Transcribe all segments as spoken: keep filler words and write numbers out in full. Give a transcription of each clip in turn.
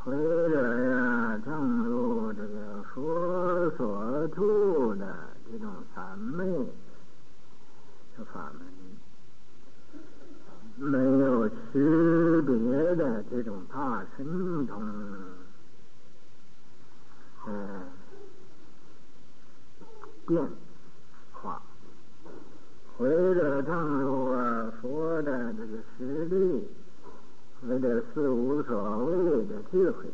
回来呀，正如这个佛所住的这种三昧的法门，没有区别的这种大神通，呃，变化。回来正如啊佛的这个实力。为了事无所谓的智慧，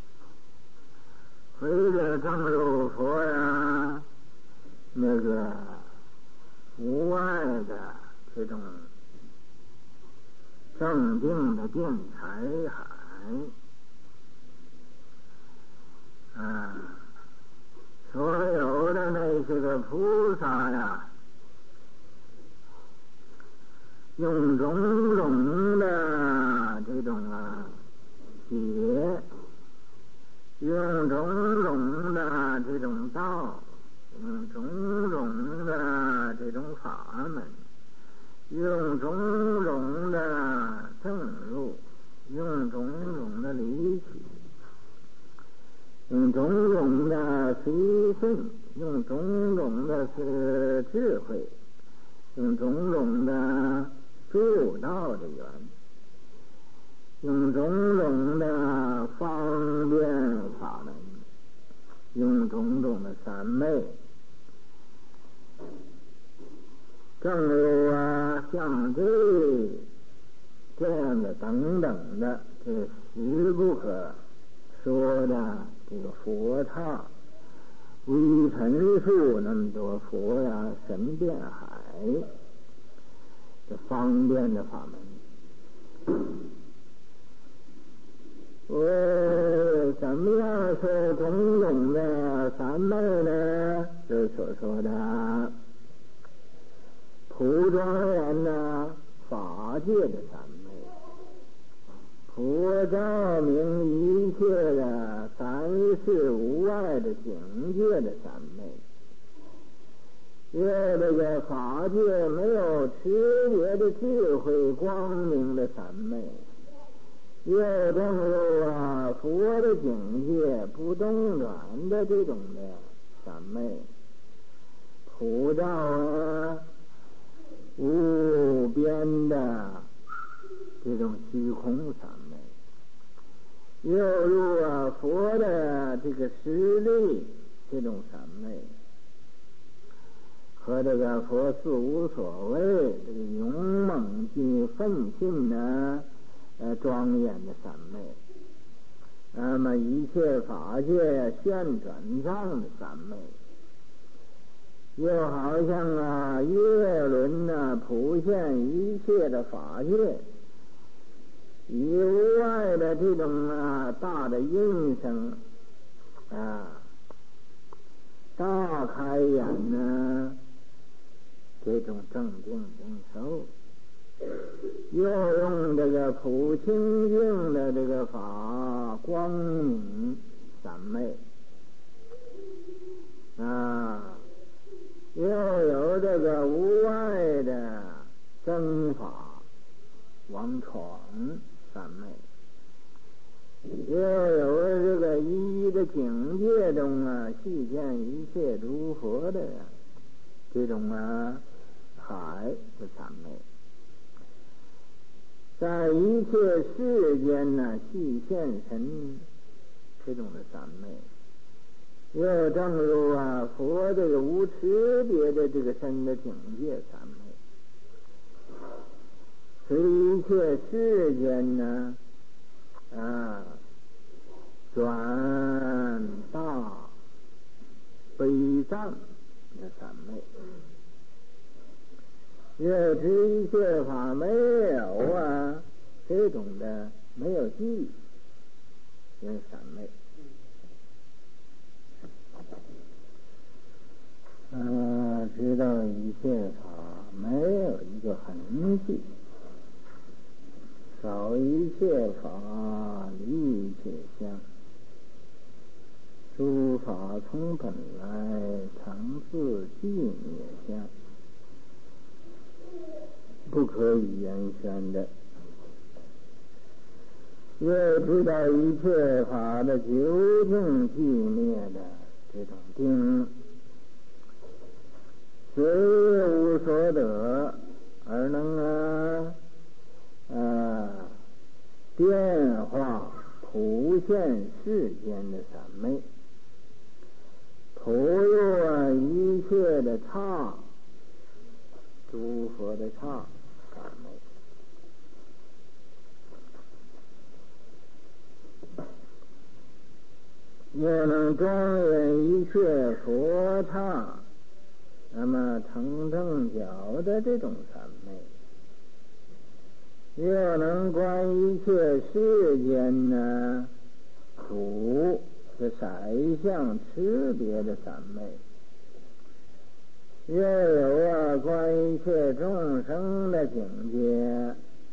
为了正如佛呀，那个无碍的这种正定的辩才海啊，所有的那些个菩萨呀，用种种的这种啊解，用种种的这种道，用种种的这种法门，用种种的正入，用种种的离体，用种种的随顺，用种种的是智慧，用种种的助道的缘，用种种的方便法门，用种种的三昧，正如啊像这这样的等等的这十不可说的这个佛刹微尘数那么多佛呀神变海这方便的法门，我怎么样说种种的三昧呢？就是所说的普庄严的法界的三昧，普照明一切的三世无碍的境界的三昧。因为这个法界没有区别的智慧光明的三昧，又正如啊佛的境界不动转的这种的三昧，普照啊无边的这种虚空三昧，又如啊佛的这个实力这种三昧，和这个佛四无所谓这个勇猛及奋进呢呃庄严的三昧，那么一切法界旋转上的三昧，又好像啊月轮呢普现一切的法界，以无碍的这种啊大的音声啊大开眼呢这种正定正受，又用这个普清净的这个法光明三昧啊，又有这个无碍的真法王闯三昧，又有这个一一的境界中啊细见一切诸佛的这种啊海的三昧，在一切世间呢细现神这种的三昧，又正如啊佛这个无区别的这个身的境界三昧，随一切世间呢啊转大悲藏的三昧，又知一切法没有啊这种的没有记也是三昧，呃，知道一切法没有一个痕迹，少一切法离一切相，诸法从本来常自寂灭相，不可以言宣的。 又知道一切法的究竟寂灭的这种定，虽无所得，而能啊呃变化普现世间的三昧，普入啊一切的刹，诸佛的刹三昧。又能庄严一切佛刹，那么成正觉的这种三昧，又能观一切世间呢苦是色相区别的三昧，又有啊观一切众生的境界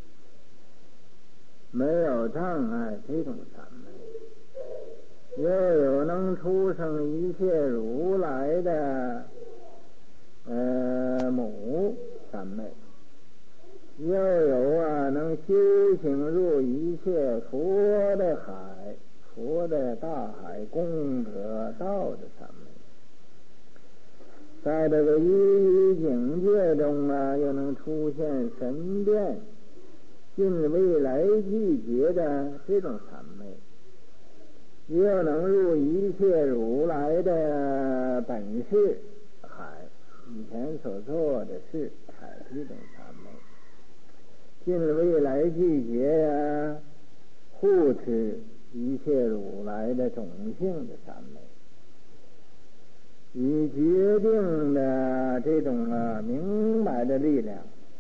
没有障碍这种三昧，又有能出生一切如来的呃母三昧，又有啊能修行入一切佛的海，佛的大海功德道的三昧，在这个一一境界中啊，又能出现神变近未来季节的这种三昧，又能入一切如来的本事海，以前所做的事海这种三昧，近未来季节啊护持一切如来的种性的三昧，以决定的这种啊明白的力量，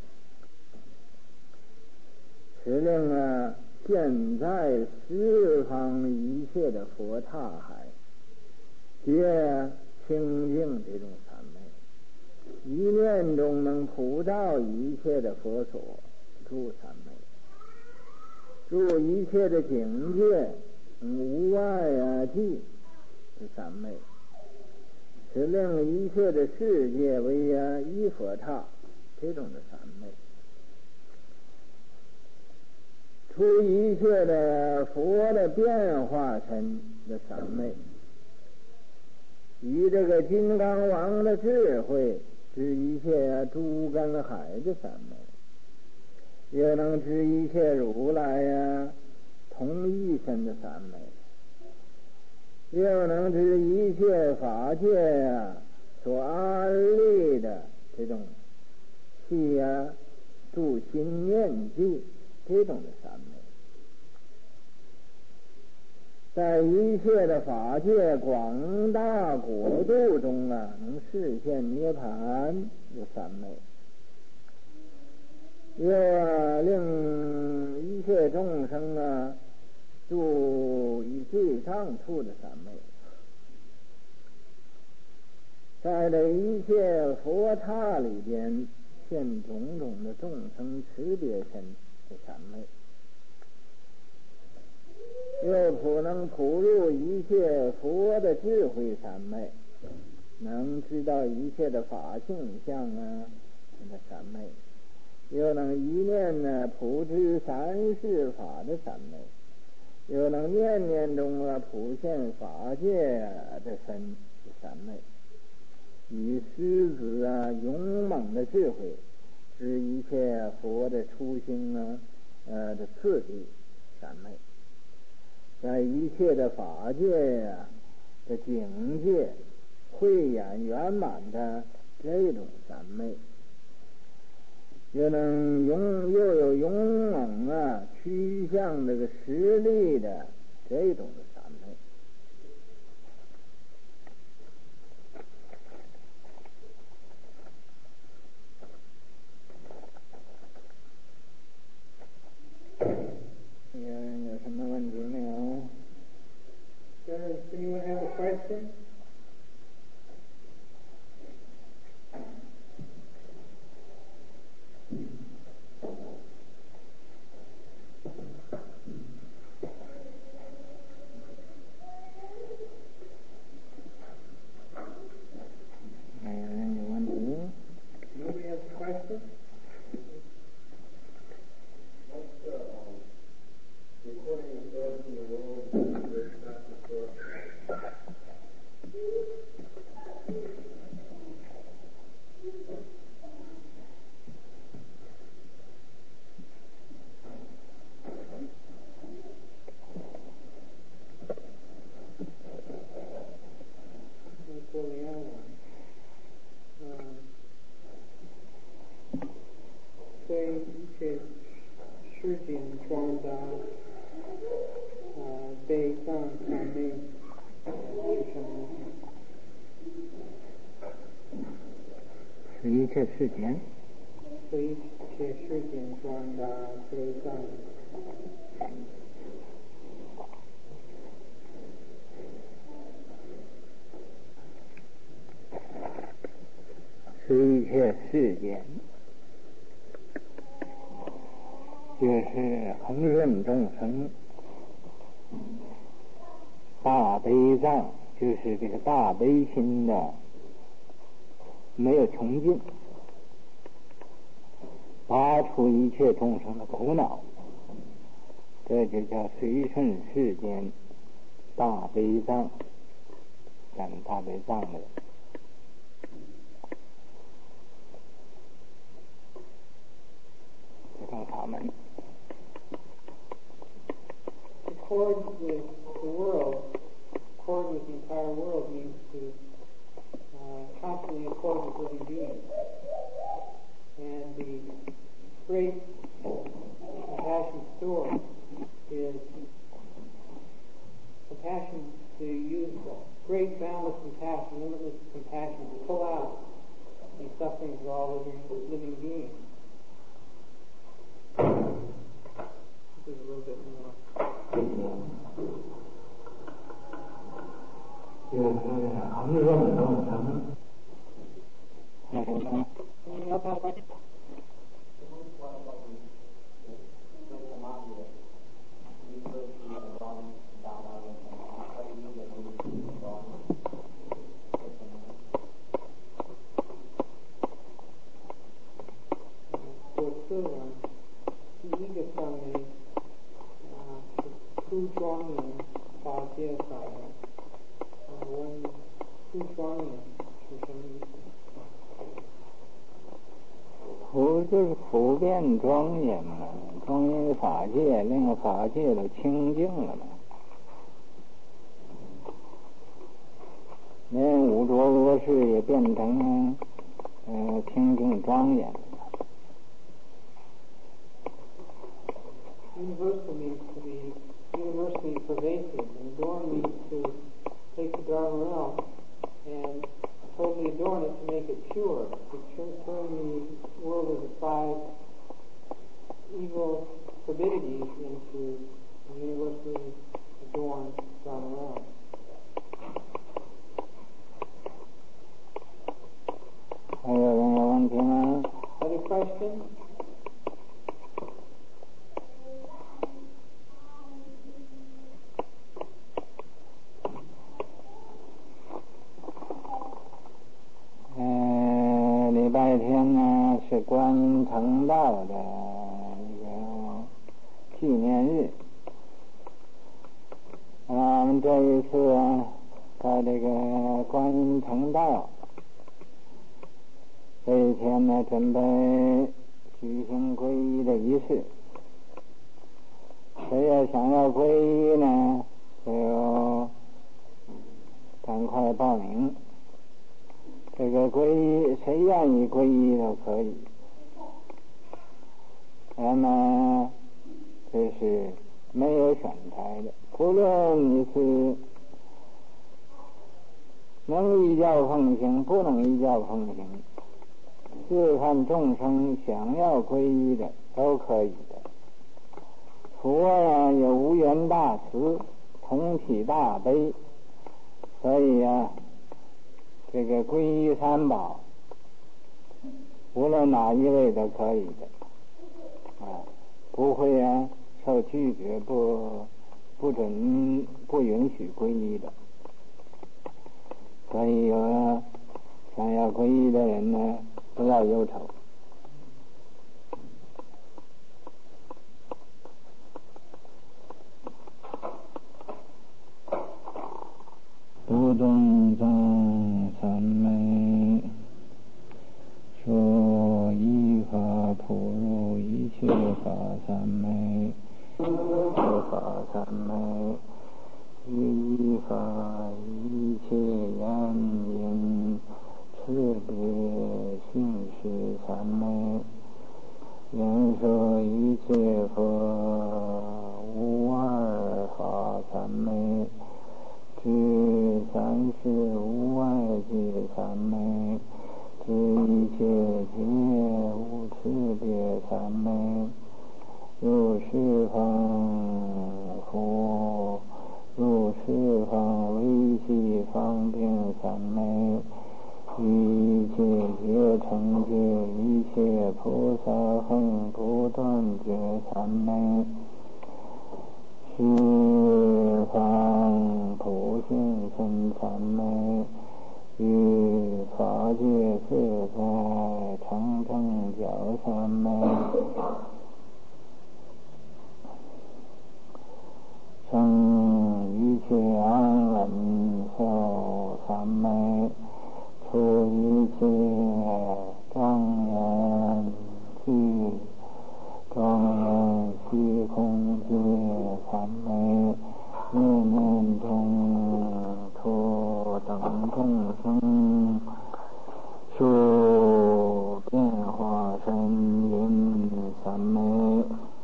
使令啊现在十方一切的佛刹海皆清净这种三昧，一念中能普照一切的佛所住三昧，住一切的境界无碍啊寂是三昧，使令一切的世界为啊一佛刹这种的三昧，出一切的佛的变化身的三昧，以这个金刚王的智慧知一切啊诸根海的三昧，又能知一切如来呀同一身的三昧，又能知一切法界呀所安立的这种系呀住心念记这种的三昧，在一切的法界广大国度中啊，能实现涅槃的三昧，又啊令一切众生啊住以最上处的三昧，在这一切佛刹里边现种种的众生识别身的三昧，又普能普入一切佛的智慧三昧，能知道一切的法性相啊的三昧，又能一念呢普知三世法的三昧，又能念念中啊普现法界的身的三昧，以狮子啊勇猛的智慧知一切佛的初心啊呃的次第三昧，在一切的法界呀、啊、的境界慧眼圆满的这种三昧，又能勇又有勇猛啊趋向这个实力的这种的三昧。有有什么问题没有？ Does anyone have a question? Nobody has a question? What's the um, recording 悲藏三昧是什么？ 是一切世间， 是一切世间中的悲藏。 是一切世间，就是恒润众生。大悲藏就是这个大悲心的没有穷尽，拔除一切众生的苦恼，这就叫随顺世间大悲藏，讲大悲藏的这种法门。 Accord with the world, accord with the entire world means to uh, constantly accord with living beings. And the great compassion store is compassion to use great boundless compassion, limitless compassion to pull out the sufferings of all living, living beings. This is a little bit more. 就是恒润众生。 你要看关系。我次呢，第一个上面啊是出庄严法界法门。啊，问出庄严是什么意思？ 普就是普遍庄严嘛，庄严法界，令法界都清净了嘛，连五浊恶世也变成呃清净庄严了。 Universal means to be universally pervasive, and adorn means to take the Dharma realm and totally adorn it to make it pure, to turn the world of the five evil forbidities into a universally adorned Dharma realm. 还有人有问题吗？ Other questions? 呃，礼拜天呢是观音成道的一个纪念日。我们这一次在这个观音成道这一天呢，准备举行皈依的仪式。谁要想要皈依呢，就赶快报名。这个皈依，谁愿意皈依都可以。那么这是没有选材的，不论你是能依教奉行，不能依教奉行，自看众生想要皈依的都可以的。佛呀有无缘大慈，同体大悲，所以啊这个皈依三宝无论哪一位都可以的啊，不会啊受拒绝，不不准不允许皈依的。所以有想要皈依的人呢，不要忧愁。不动藏三昧，说依法普入一切法三昧，一切法三昧，依法一切言因次别性事三昧，言说一切佛无二法三美，知三世无外界三昧，知一切皆无差别三昧，入十方佛，入十方微细方便三昧，于一切皆成就一切菩萨恒不断觉三昧，十方普现身三昧，于法界自在常正觉三昧，生一切安稳受三昧，出一切庄严具庄严虚空界三昧，念念中出等众生，出变化身云三昧。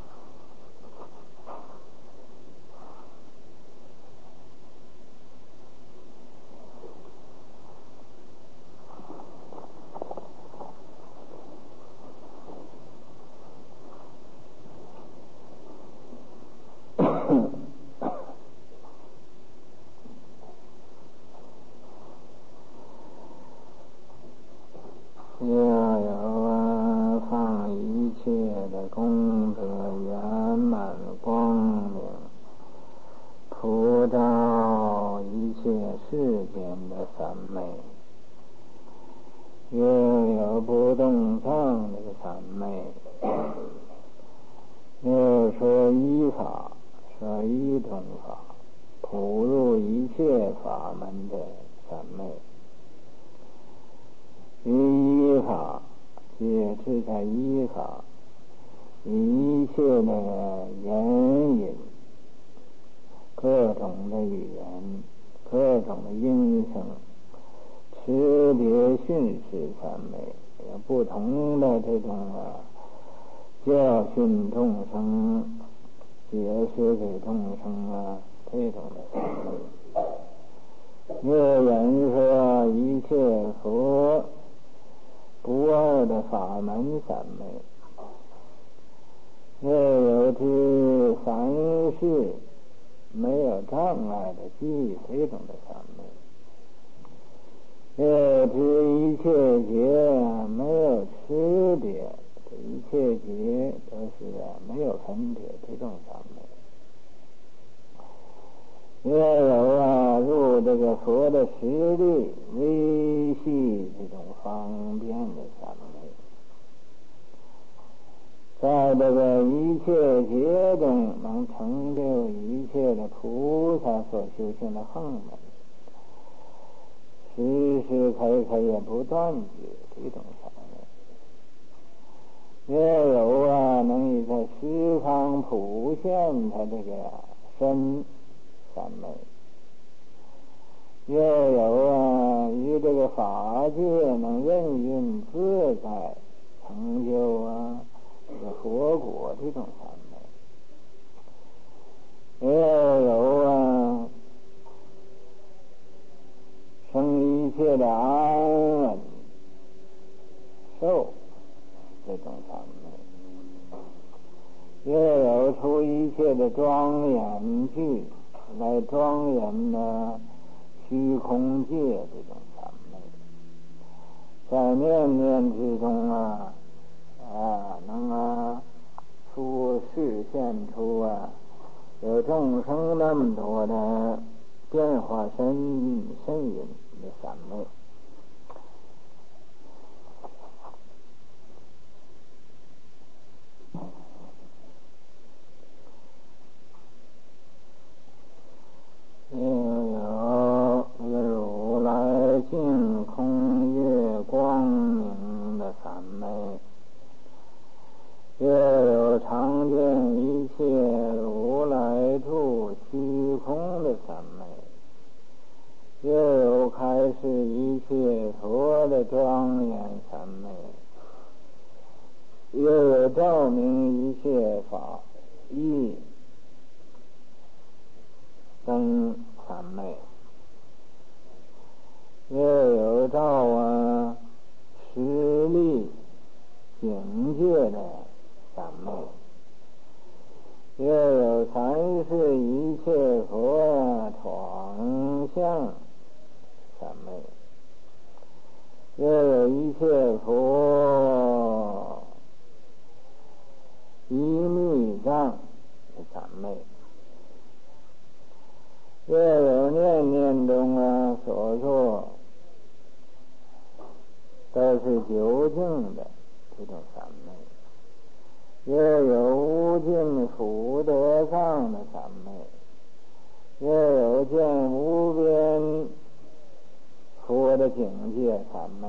要有啊放一切的功德圆满光明，普照一切世间的三昧，要有不动藏的三昧，要说依法说一种法，普入一切法门的三昧，于依法解释在依法，一切的言语，各种的语言，各种的音声，识别训示三昧，有不同的这种啊教训众生，解释给众生啊这种的三昧。有人说一切佛不二的法门三昧，又有知凡事没有障碍的记这种的三昧，又知一切劫没有识别，这一切劫都是啊没有分别这种三昧，又有啊入这个佛的实力微细这种方便的三昧，在这个一切劫中能成就一切的菩萨所修行的行门，时时刻刻也不断绝这种三昧，也有啊能以在十方普现他这个身三昧，又有啊于这个法界能任运自在成就啊这个佛果这种三昧，又有啊生一切的安稳受这种三昧，又有出一切的庄严具来庄严的虚空界这种三昧，在念念之中啊啊能啊出示现出啊有众生那么多的变化身身云的三昧，又有如来净空月光明的三昧，又有常见一切如来住虚空的三昧，又有开示一切佛的庄严三昧，又有照明一切法义等种三昧，也有照啊实力境界的三昧，也有三世一切佛闯相三昧，也有一切佛一密藏的三昧，也有念念中啊所说都是究竟的这种三昧，也有无尽福德上的三昧，也有见无边佛的境界三昧，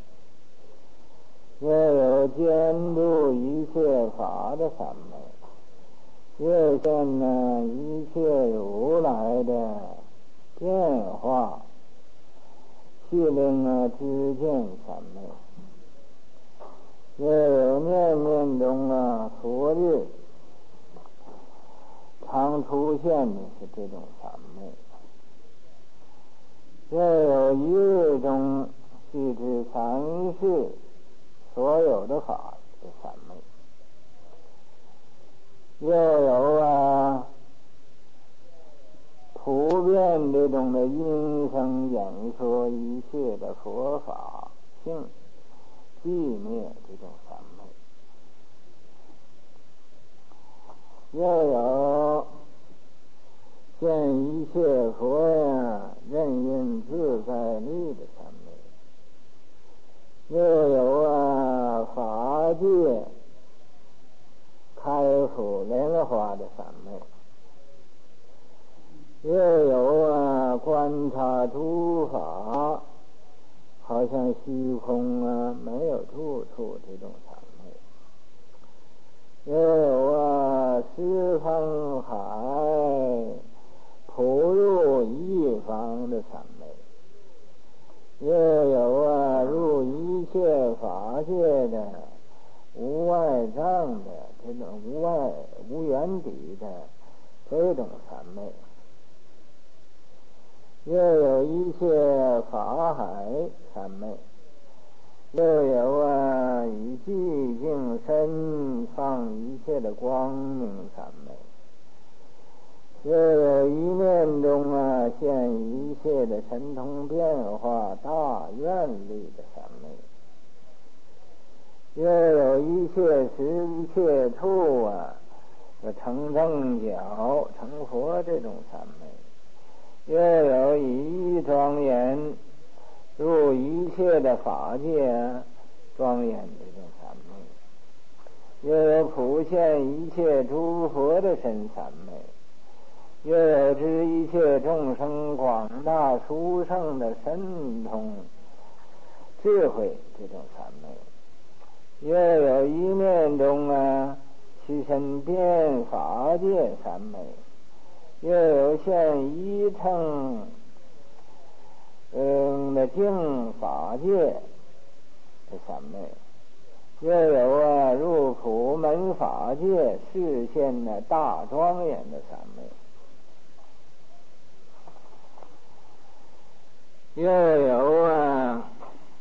也有监督一切法的三昧，也见呢一切如来的变化气灵啊知见三昧，也有念念中啊所日常出现的是这种三昧，也有一日中具知三世所有的法的三昧，也有啊普遍这种的音声演说一切的佛法性寂灭这种三昧，也有见一切佛呀任运自在力的三昧，也有啊法界开复莲花的三昧，也有啊观察诸法好像虚空啊没有处处这种三昧，也有啊十方海普入一方的三昧，也有啊入一切法界的无外障的这种无外无缘底的这种三昧，也有一切法海三昧，也有啊以寂静身放一切的光明三昧，也有一念中啊现一切的神通变化大愿力的三昧，也有一切时一切处啊成正觉成佛这种三昧，也有以一庄严入一切的法界庄严这种三昧，也有普现一切诸佛的身三昧，也有知一切众生广大殊胜的神通智慧这种三昧，也有一念中啊其身变法界三昧，也有现一乘嗯的净法界的三昧，也有啊入普门法界示现的大庄严的三昧，也有啊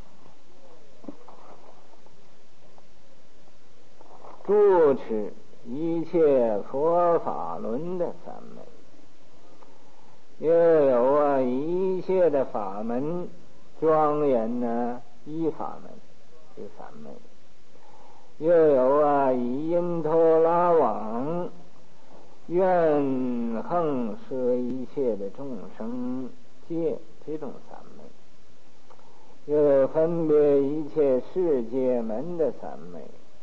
主持一切佛法轮的三昧，也有啊一切的法门庄严呢依法门这三昧，也有啊以因陀拉网愿恒摄一切的众生界这种三昧，也有分别一切世界门的三昧，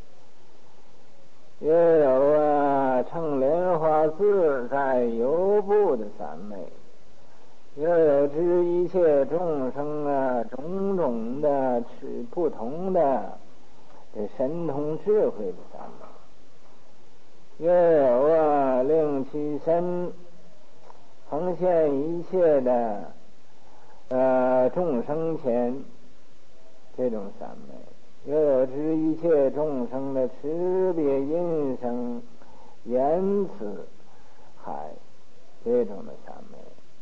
也有啊乘莲花自在游步的三昧，也有知一切众生啊种种的是不同的这神通智慧的三昧，也有啊令其身呈现一切的呃众生前这种三昧，也有知一切众生的识别音声言辞海这种的三昧，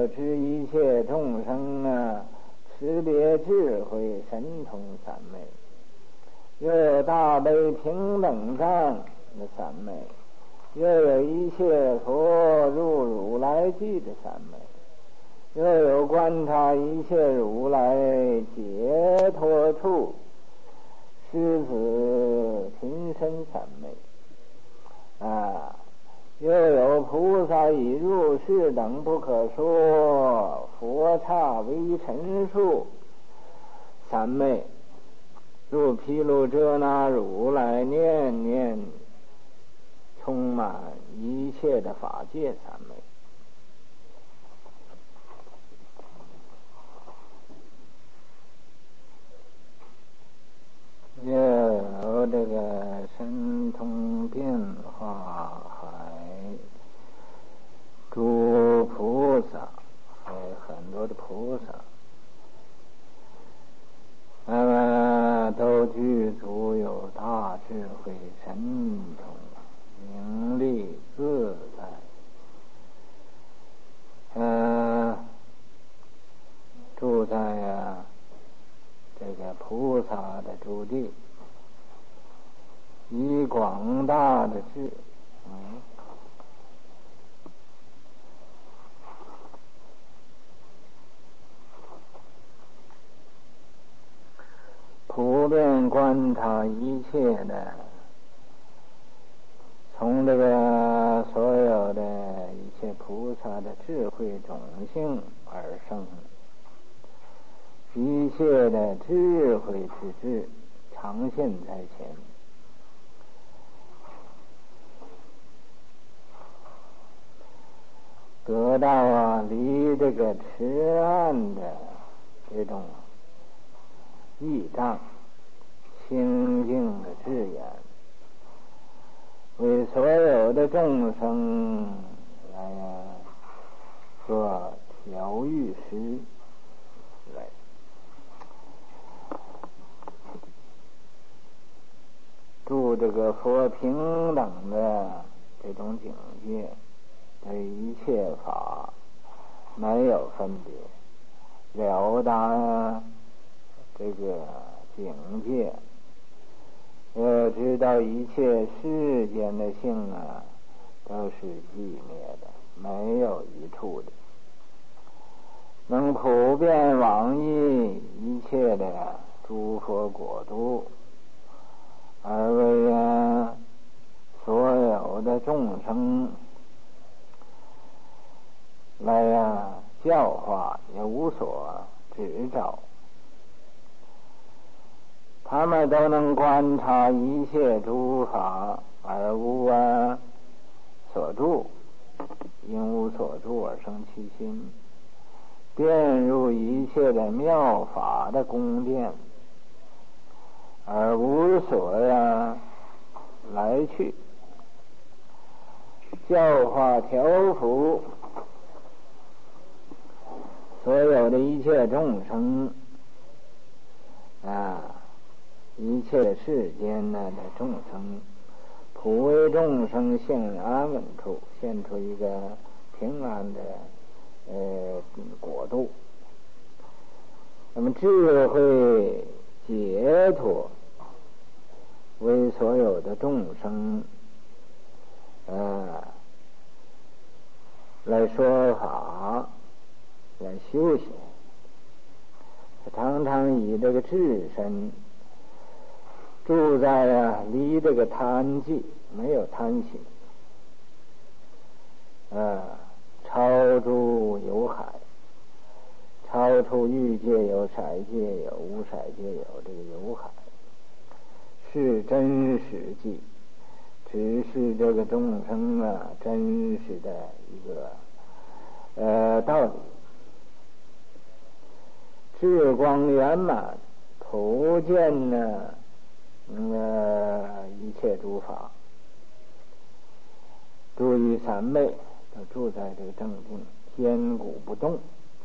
摄知一切众生啊，识别智慧神通三昧，又有大悲平等藏的三昧，又有一切佛入如来际的三昧，又有观察一切如来解脱处狮子平身三昧啊，又有菩萨以入世等不可说佛刹微尘数三昧，入毗卢遮那如来念念充满一切的法界三昧。又有这个神通变化海，诸菩萨，还有很多的菩萨，那么都具足有大智慧神通，名利自在，嗯、呃，住在呀、啊这个菩萨的诸地，以广大的智，嗯，普遍观察一切的，从这个所有的一切菩萨的智慧种性而生。一切的智慧之智常现在前，得到啊离这个池岸的这种益障清净的智眼，为所有的众生来呀做调御师来。住这个佛平等的这种境界，对一切法没有分别，了达这个境界，要知道一切世间的性啊都是寂灭的，没有一处的，能普遍往诣一切的诸佛国度，而为啊所有的众生来呀、啊、教化，也无所指招，他们都能观察一切诸法而无啊所住，因无所住而生其心，遍入一切的妙法的宫殿，而无所呀来去，教化调伏所有的一切众生啊，一切世间呢的众生，普为众生现安稳处，现出一个平安的呃国度。那么智慧解脱为所有的众生啊来说法，来修行，常常以这个智身住在啊离这个贪寂，没有贪心啊，超诸有海，超出欲界有、色界有、无色界有，这个有海是真实际，只是这个众生啊真实的一个呃道理。智光圆满，普见呢呃一切诸法，住于三昧，都住在这个正定，坚固不动。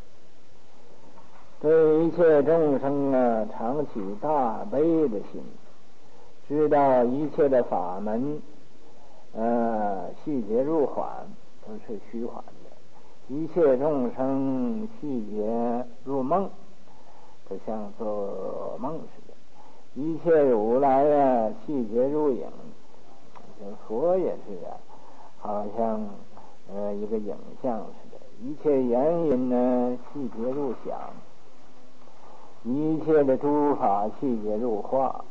对一切众生啊常起大悲的心，知道一切的法门呃细节入缓都是虚缓的， 一切众生细节入梦，就像做梦似的；一切如来啊，细节入影，这佛也是啊，好像呃一个影像似的；一切原因呢，细节入想；一切的诸法细节入化。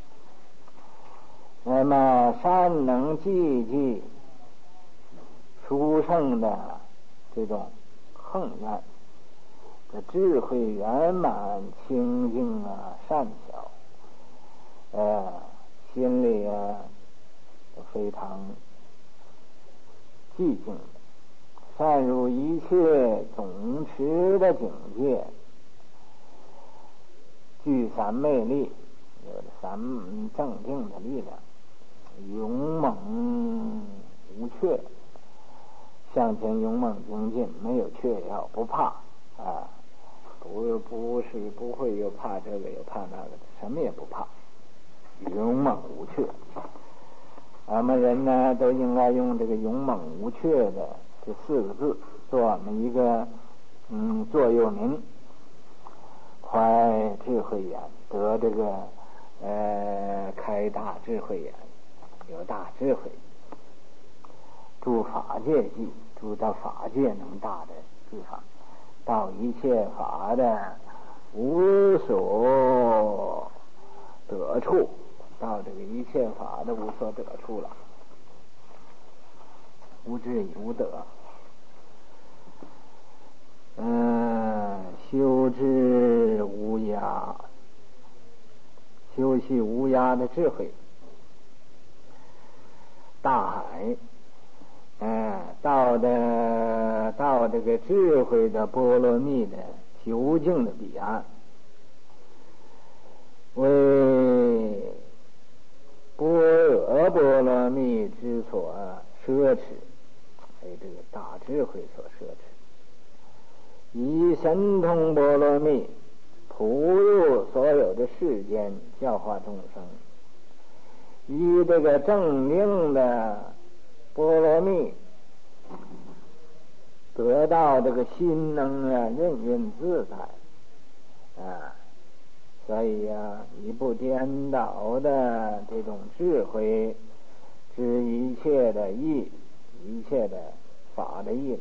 那么善能寂寂殊胜的这种横愿，这智慧圆满清净啊善巧，呃心里啊非常寂静的，善入一切总持的境界，具三昧力，有了三正定的力量，勇猛无怯，向前勇猛精进，没有怯要，不怕啊，不不是不会又怕这个又怕那个的，什么也不怕，勇猛无怯。俺们人呢都应该用这个勇猛无怯的这四个字做我们一个嗯座右铭，怀智慧眼，得这个呃开大智慧眼，有大智慧，住法界际，住到法界能大的地方，到一切法的无所得处，到这个一切法的无所得处了，无智亦无得。嗯，修智无涯，修习无涯的智慧，大海，嗯，到的到这个智慧的波罗蜜的究竟的彼岸，为般若波罗蜜之所奢侈，为这个大智慧所奢侈，以神通波罗蜜普入所有的世间，教化众生，以这个正定的波罗蜜得到这个心能啊任运自在啊，所以啊，以不颠倒的这种智慧知一切的义，一切的法的义理，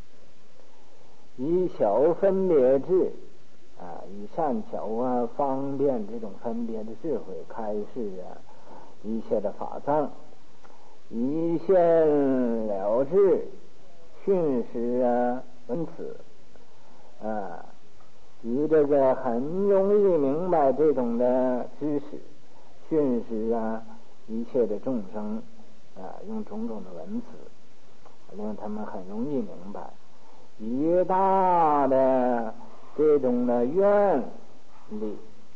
以小分别智啊，以善巧啊方便这种分别的智慧开示啊一切的法藏，以现了知训识啊文此啊，以这个很容易明白这种的知识训识啊一切的众生啊，用种种的文词令他们很容易明白，以大的这种的愿力，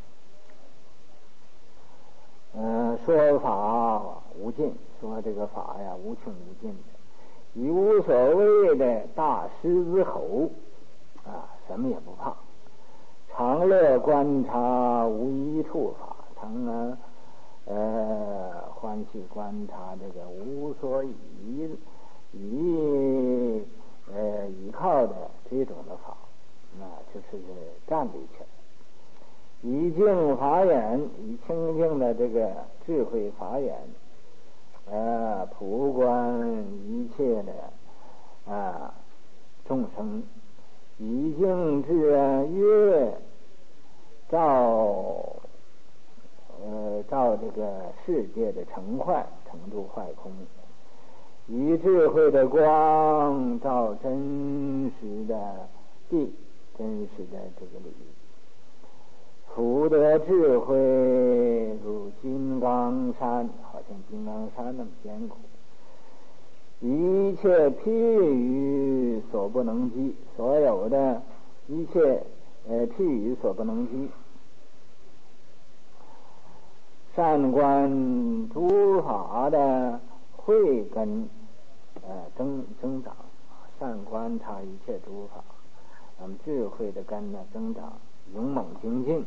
嗯，说法无尽，说这个法呀无穷无尽的，以无所谓的大狮子吼啊，什么也不怕，常乐观察无一处法，常啊呃欢喜观察这个无所依依呃依靠的这种的法，那就是站立起来，以净法眼，以清净的这个智慧法眼啊普观一切的啊众生，以净智月照呃照这个世界的成坏，成住坏空，以智慧的光照真实的地，真实的这个理，福德智慧如金刚山，好像金刚山那么坚固，一切譬喻所不能及，所有的一切呃譬喻所不能及，善观诸法的慧根呃增增长，善观察一切诸法，那么智慧的根呢增长，勇猛精进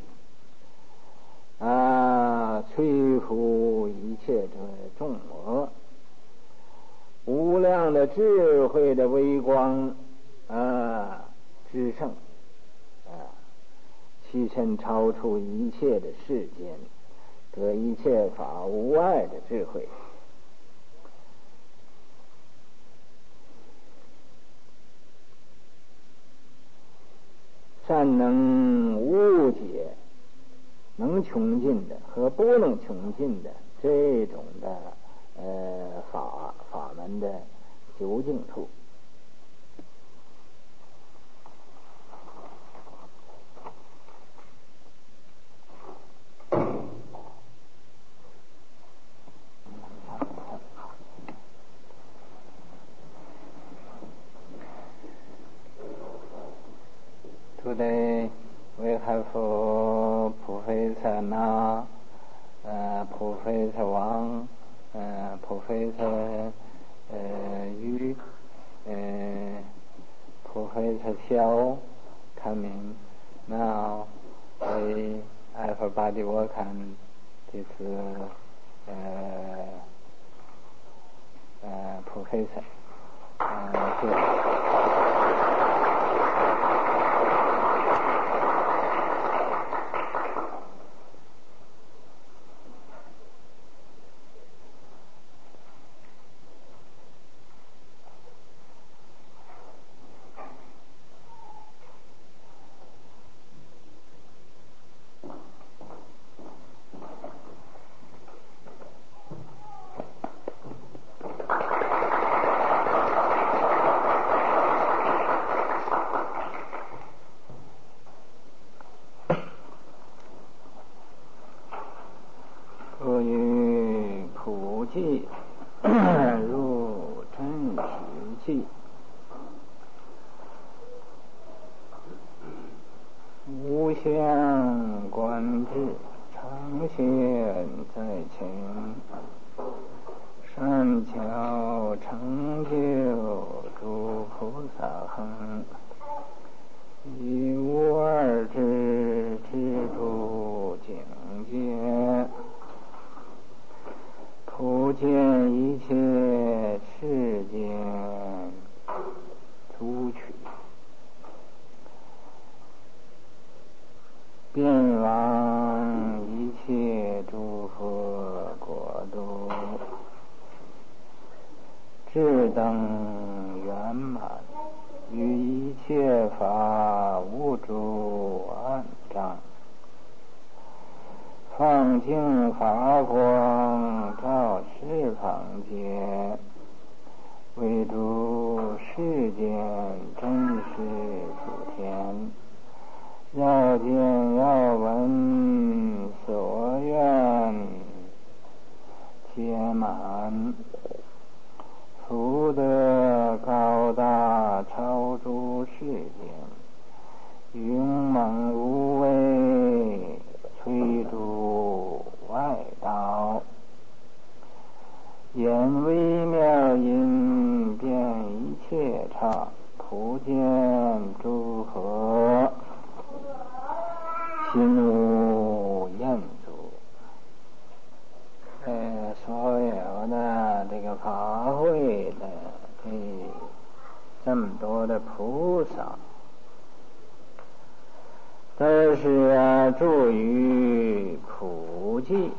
啊，摧伏一切的众恶，无量的智慧的微光啊之胜啊，其身超出一切的世间，得一切法无碍的智慧。善能误解能穷尽的和不能穷尽的这种的呃法法门的究竟处。Today we have uh, Professor Na, uh, Professor Wang, uh, Professor uh, Yu, uh, Professor Xiao coming. Now we, everybody welcome this uh, uh, Professor. Uh, here. 若于普济入真实际，无相观智，常现在前，善巧成就诸菩萨行，以无二智知诸境界，普见一切世间诸趣，遍往一切诸佛国度，智等圆满，于一切法无诸暗障，放净法光照十方界，为诸世间真实诸天，要见要闻所愿皆满，福德高大超诸世间，勇猛无畏摧诸外道，言微妙音遍一切刹，普见诸佛心无厌足。呃，所有的这个法会的这这么多的菩萨，都是啊助于普济。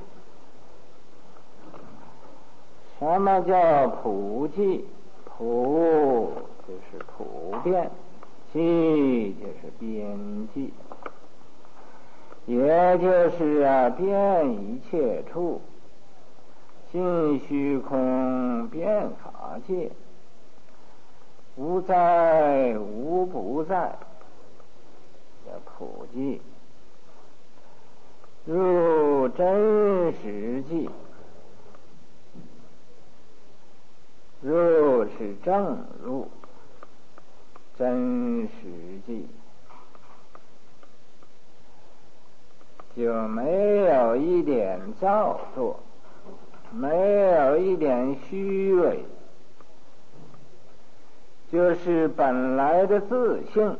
什么叫普济？普就是普遍，济就是边际，也就是啊遍一切处，尽虚空遍法界，无在无不在，叫普济。入真实际，入是正入，真实际就没有一点造作，没有一点虚伪，就是本来的自性，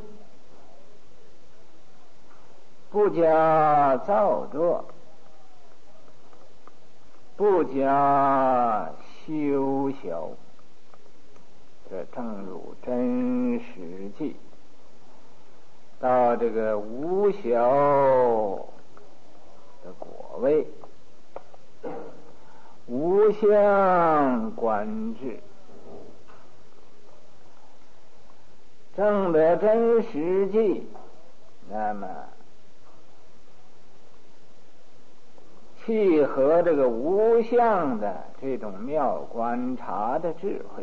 不加造作，不加修修， 这正如真实际，到这个无效的果位，无相观智，证得真实际，那么契合这个无相的这种妙观察的智慧。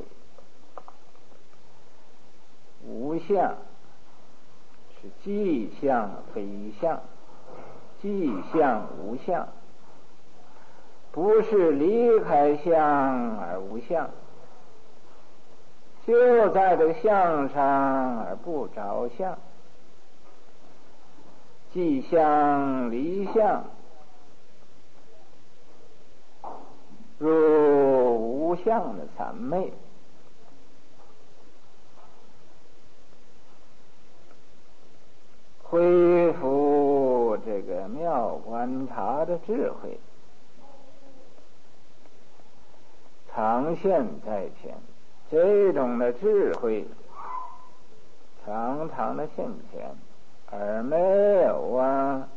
无相是即相非相，即相无相，不是离开相而无相，就在这个相上而不着相，即相离相，入无相的三昧。恢复这个妙观察的智慧，常现在前，这种的智慧常常的现前，而没有啊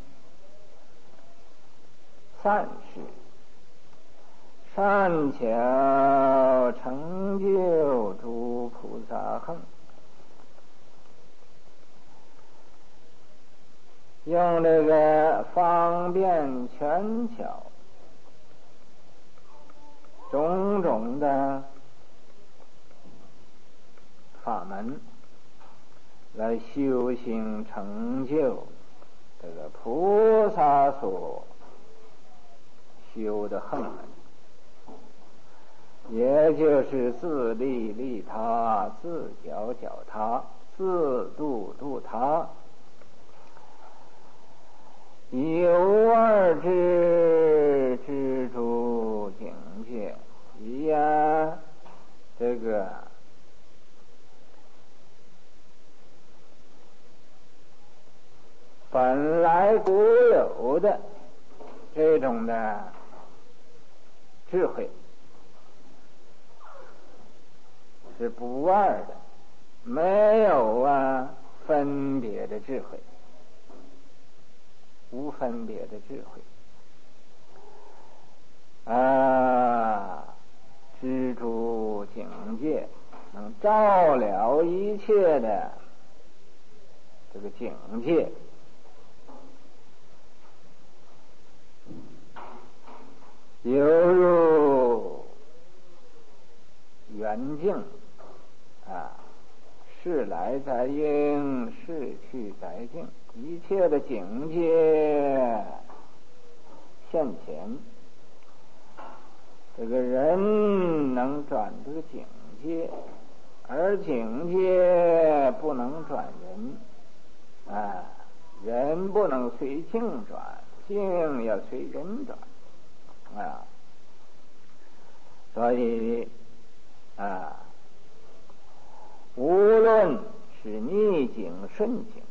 散失，善巧成就诸菩萨行，用这个方便权巧种种的法门来修行成就这个菩萨所修的行门，也就是自利利他，自教教他，自度度他，有二之知诸境界，一呀，这个本来固有的这种的智慧是不二的，没有啊分别的智慧，无分别的智慧啊，知诸境界，能照了一切的这个境界，犹如圆镜啊，是来在应，是去在境，一切的境界现前，这个人能转这个境界，而境界不能转人啊，人不能随境转，境要随人转啊，所以啊，无论是逆境顺境，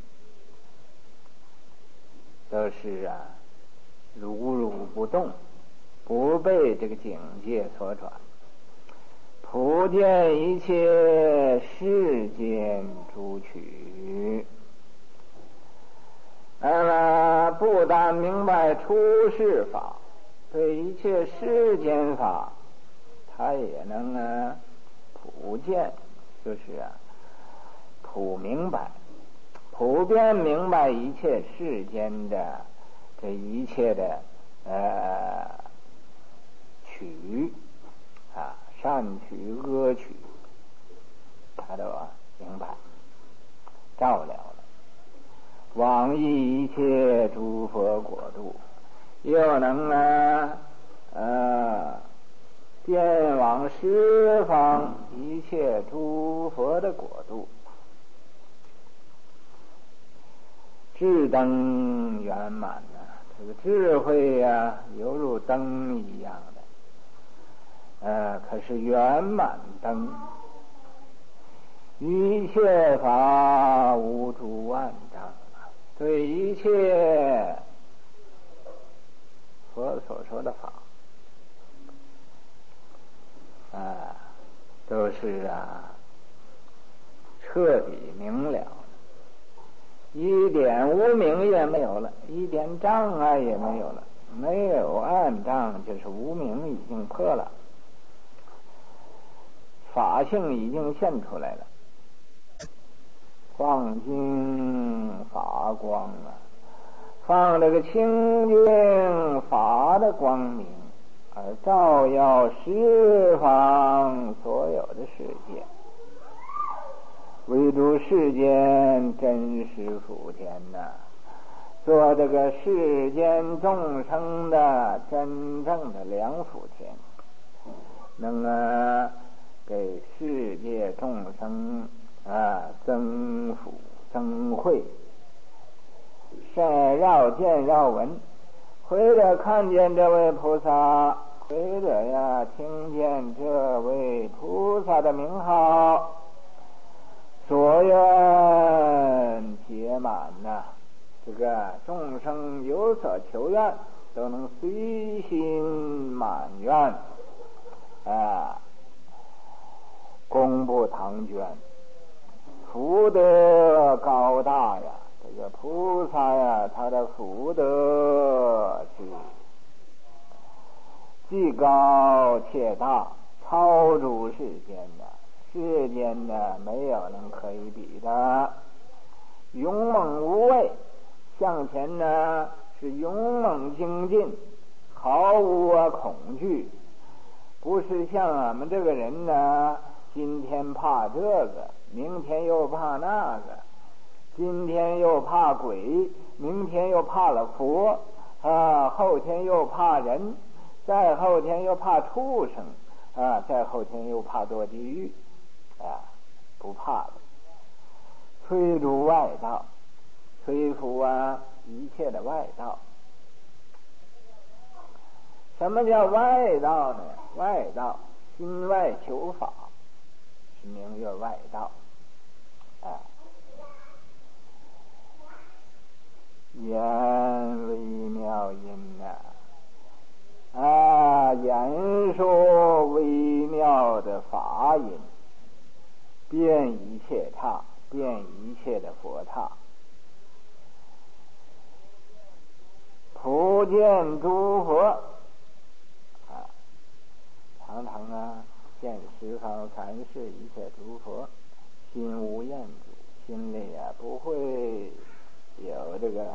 都是啊如如不动，不被这个境界所转，普见一切世间诸趣，那么不但明白出世法，对一切世间法他也能啊普见，就是啊普明白，普遍明白一切世间的这一切的呃取啊，善取恶取，他都啊明白照了了，往诣一切诸佛国度，又能啊呃遍往十方一切诸佛的国度，智灯圆满呐、啊，这个智慧呀、啊，犹如灯一样的，呃，可是圆满灯，一切法无诸万丈啊，对一切佛所说的法啊，都是啊彻底明了，一点无明也没有了，一点障碍也没有了，没有暗障，就是无明已经破了，法性已经现出来了，放净法光啊，放这个清净法的光明，而照耀十方所有的世界，唯独世间真实福田呐、啊，做这个世间众生的真正的良福田，能啊给世界众生啊增福增慧，善绕见绕闻，或者看见这位菩萨，或者呀听见这位菩萨的名号，所愿解满呐、啊，这个众生有所求愿，都能随心满愿啊，功不唐捐，福德高大呀！这个菩萨呀，他的福德是既高且大，超出世间的，世间的没有能可以比的。勇猛无畏，向前呢是勇猛精进，毫无啊恐惧，不是像俺们这个人呢，今天怕这个，明天又怕那个，今天又怕鬼，明天又怕了佛啊，后天又怕人，再后天又怕畜生啊，再后天又怕堕地狱啊，不怕了。摧除外道，摧除啊一切的外道。什么叫外道呢？外道心外求法，是名曰外道啊。言微妙音呐、啊，啊，言说微妙的法音，遍一切刹，遍一切的佛刹，普见诸佛啊，常常啊见十方三世一切诸佛，心无厌足，心里啊不会有这个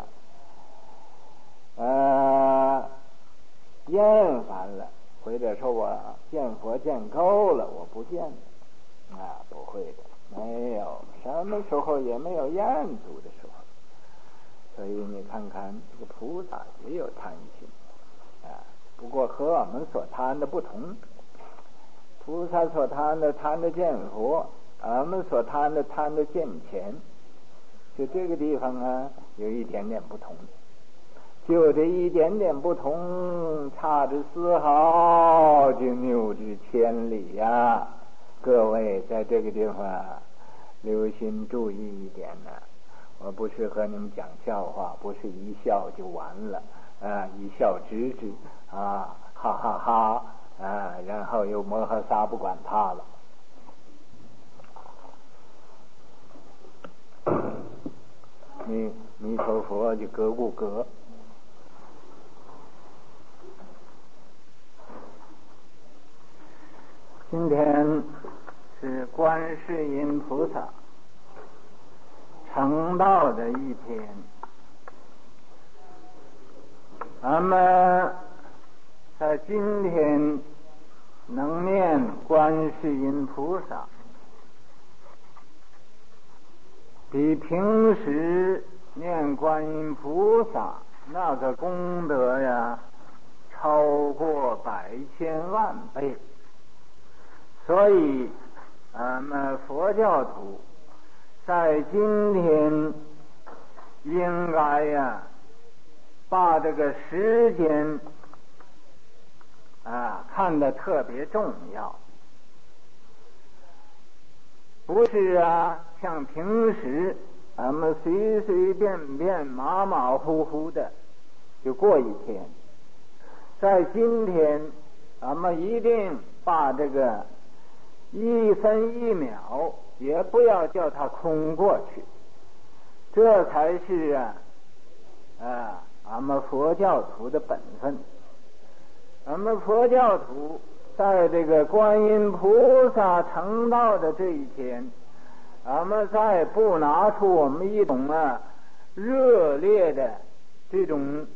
呃厌烦了，或者说我见佛见够了，我不见了啊，不会的，没有，什么时候也没有厌足的时候。所以你看看这个菩萨也有贪心啊，不过和我们所贪的不同，菩萨所贪的贪的见佛，俺们所贪的贪的见钱，就这个地方啊有一点点不同，就这一点点不同，差之丝毫就谬之千里呀、啊！各位在这个地方、啊、留心注意一点呢、啊。我不是和你们讲笑话，不是一笑就完了啊，一笑置之啊，哈哈哈啊，然后又摩诃萨不管他了。弥弥陀佛就格不格。今天是观世音菩萨成道的一天，咱们在今天能念观世音菩萨，比平时念观音菩萨那个功德呀，超过百千万倍。所以咱们佛教徒在今天应该呀，把这个时间啊看得特别重要，不是啊像平时咱们随随便便马马虎虎的就过一天，在今天咱们一定把这个一分一秒也不要叫它空过去，这才是啊啊俺们佛教徒的本分。俺们佛教徒在这个观音菩萨成道的这一天，俺们再不拿出我们一种啊热烈的这种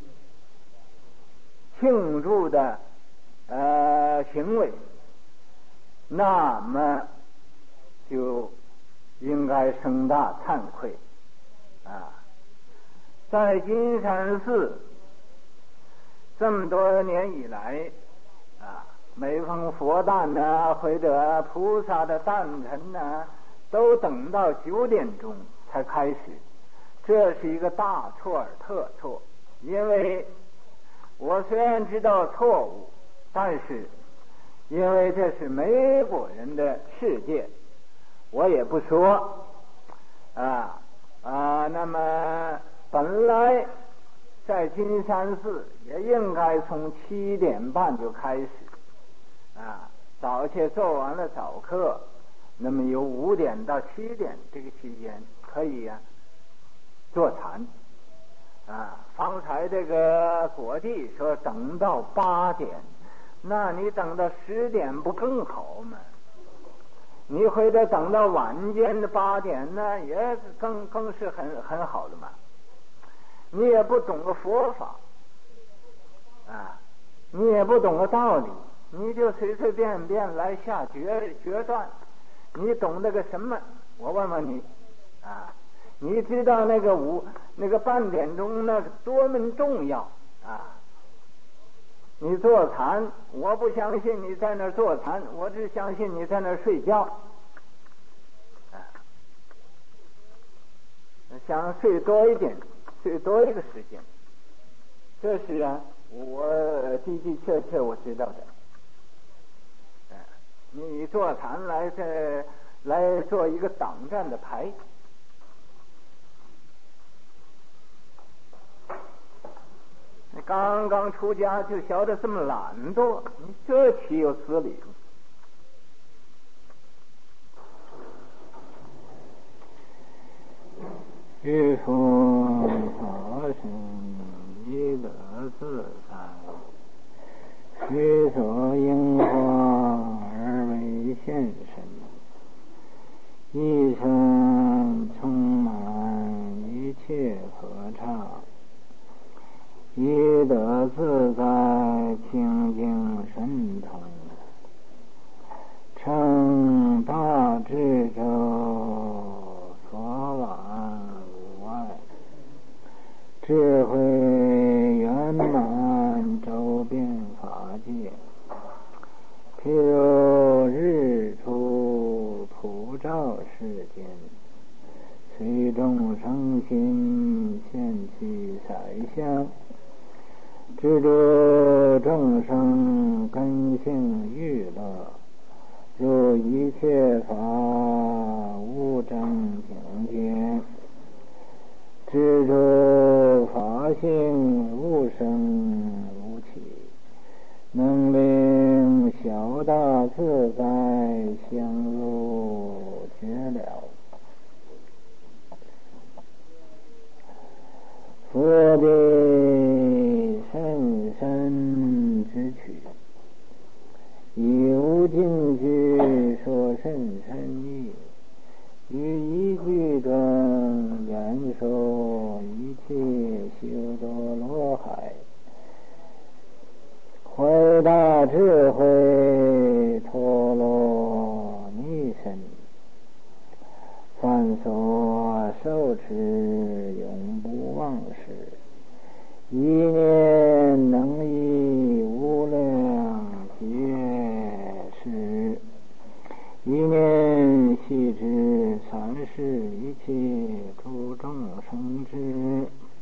庆祝的呃行为，那么就应该生大惭愧啊！在金山寺这么多年以来啊，每逢佛诞呢，或者菩萨的诞辰呢，都等到九点钟才开始，这是一个大错而特错。因为我虽然知道错误，但是因为这是美国人的世界，我也不说啊啊。那么本来在金山寺也应该从七点半就开始啊，早些做完了早课，那么由五点到七点这个期间可以啊坐禅啊。方才这个果地说等到八点，那你等到十点不更好吗？你或者等到晚间的八点呢，也更更是很很好的嘛。你也不懂个佛法啊，你也不懂个道理，你就随随便便来下决决断。你懂那个什么？我问问你啊，你知道那个五那个半点钟那个多么重要啊？你坐禅，我不相信你在那儿坐禅，我只相信你在那儿睡觉啊。想睡多一点，睡多一个时间，这是啊，我的的确确我知道的。啊，你坐禅来这来做一个挡战的牌，你刚刚出家就晓得这么懒惰，你这岂有此理？于佛法身一得自在，须所应化而为现身，一生充满一切合刹，一得自在清净神通，称大智周所往无碍，智慧圆满周遍法界，譬如日出普照世间，随众生心现其彩香，知诸众生根性欲乐，入一切法无正境界，知诸法性无生无起，能令小大自在相入觉了。佛的甚深之趣，以无尽句说甚深义，于一句中言说一切修多罗海，怀大智慧陀罗尼身，凡所受持永不忘失，一念能以无量劫时，一念系之三世一切诸众生之。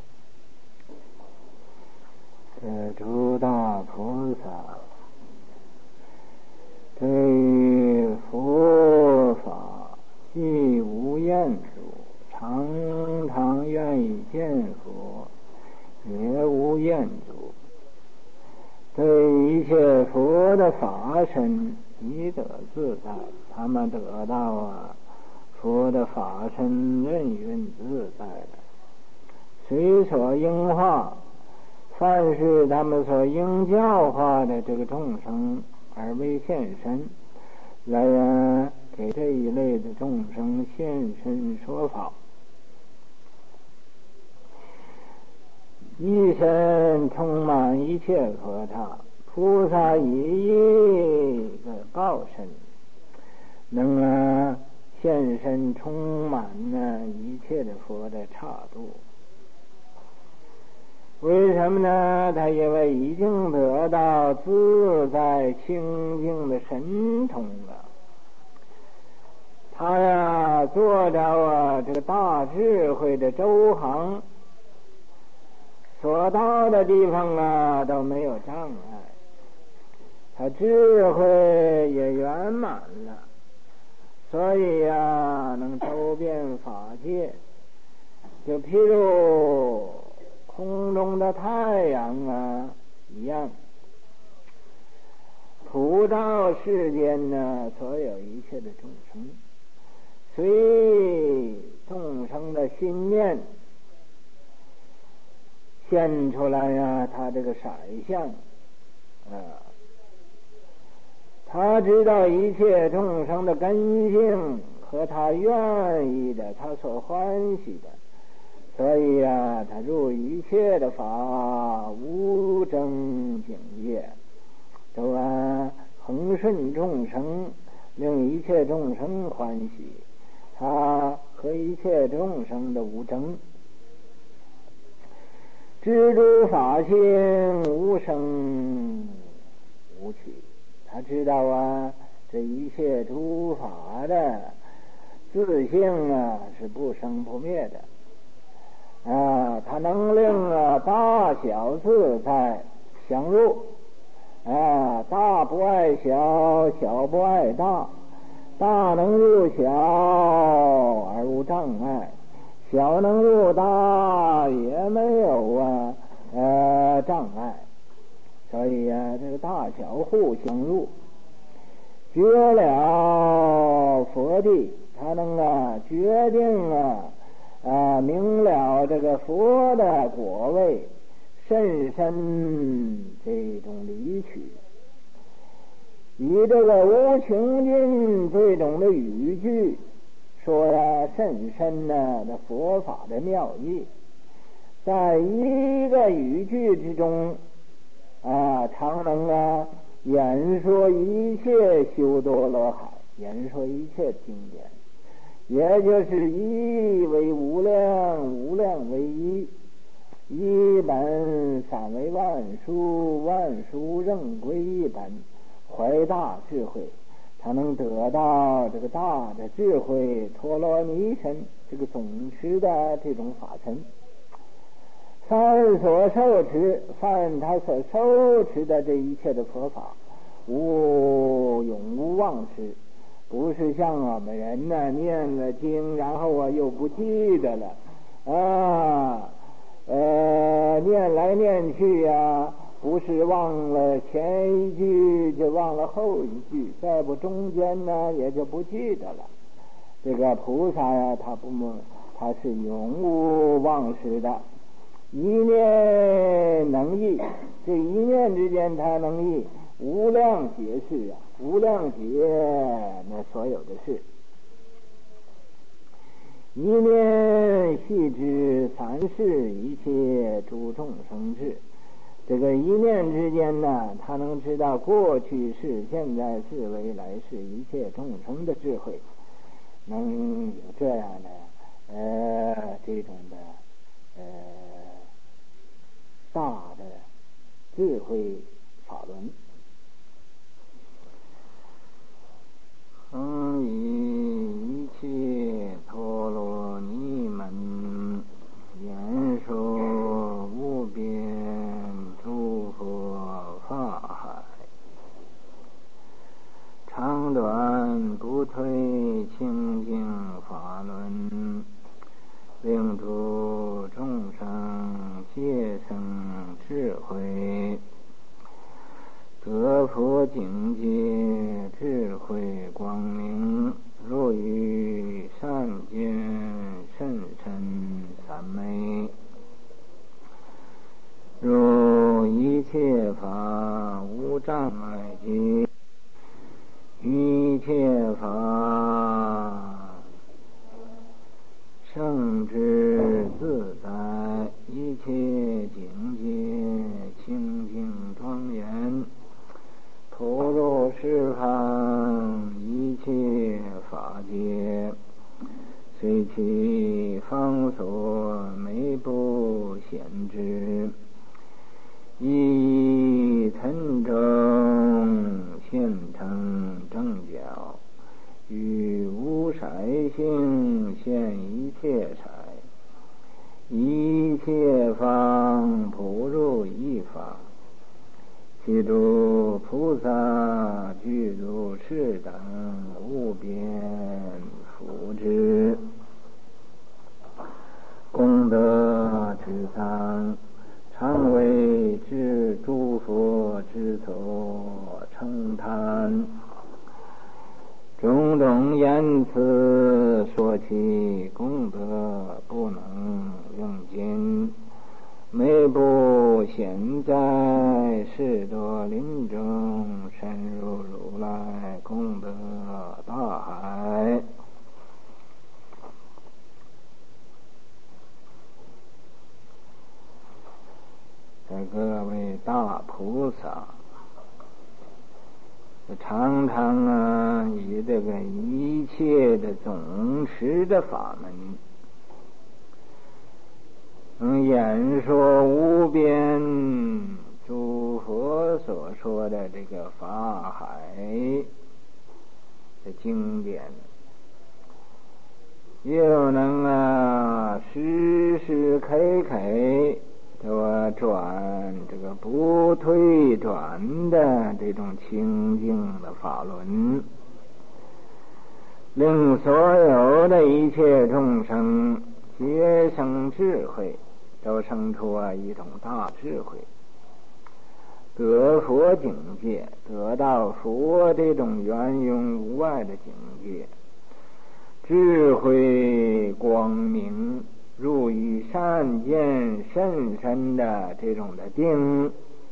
这诸大菩萨对于佛法既无厌足，常常愿意见佛，也无厌足，对一切佛的法身一得自在，他们得到啊佛的法身任运自在的，随所应化，凡是他们所应教化的这个众生而为现身，来啊给这一类的众生现身说法，一身充满一切佛刹，菩萨以一个报身，能啊现身充满呢一切的佛的刹度。为什么呢？他因为已经得到自在清净的神通了，他呀做着啊这个大智慧的周行，所到的地方啊都没有障碍，他智慧也圆满了，所以呀能周遍法界。就譬如空中的太阳啊一样，普照世间呢所有一切的众生，随众生的心念现出来呀他这个色相啊，他知道一切众生的根性和他愿意的，他所欢喜的，所以啊他入一切的法无争境界，都啊恒顺众生，令一切众生欢喜，他和一切众生的无争，知诸法性无生无起，他知道啊这一切诸法的自性啊是不生不灭的啊，他能令啊大小自在相入啊，大不爱小，小不爱大，大能入小而无障碍，小能入大也没有啊呃障碍，所以啊这个大小互相入，觉了佛地，他能啊决定啊啊明了这个佛的果位，甚深这种理取，以这个无穷尽这种的语句说呀甚深呢的佛法的妙义，在一个语句之中啊常能啊演说一切修多罗海，演说一切经典，也就是一为无量，无量为一，一本三为万殊，万殊任归一本，怀大智慧，他能得到这个大的智慧陀罗尼身，这个总持的这种法身。凡所受持，凡他所受持的这一切的佛法，无永无忘失，不是像我们人呢念了经，然后啊又不记得了啊，呃念来念去呀、啊，不是忘了前一句就忘了后一句，再不中间呢也就不记得了。这个菩萨呀，他不他是永无忘失的，一念能忆，这一念之间他能忆无量劫事啊，无量劫那所有的事，一念系知三世一切诸众生智，这个一念之间呢，他能知道过去世、现在世、未来世一切众生的智慧，能有这样的呃这种的呃大的智慧法轮。恒以一切陀罗尼门，言说无边诸佛法海，长短不退清净法轮，令诸众生皆生智慧， 切方普入一方，其诸菩萨具如是等，无边福之。功德之藏，常为至诸佛之所称叹。种种言辞说其功德，不能用尽，每不现在士多林中，深入如来功德大海。各位大菩萨，常常啊以这个一切的总持的法门，嗯，演说无边诸佛所说的这个法海的经典，又能啊时时刻刻都转这个不退转的这种清净的法轮，令所有的一切众生皆生智慧，都生出啊一种大智慧，得佛境界，得到佛这种圆融无碍的境界，智慧光明，入于善见甚深的这种的定，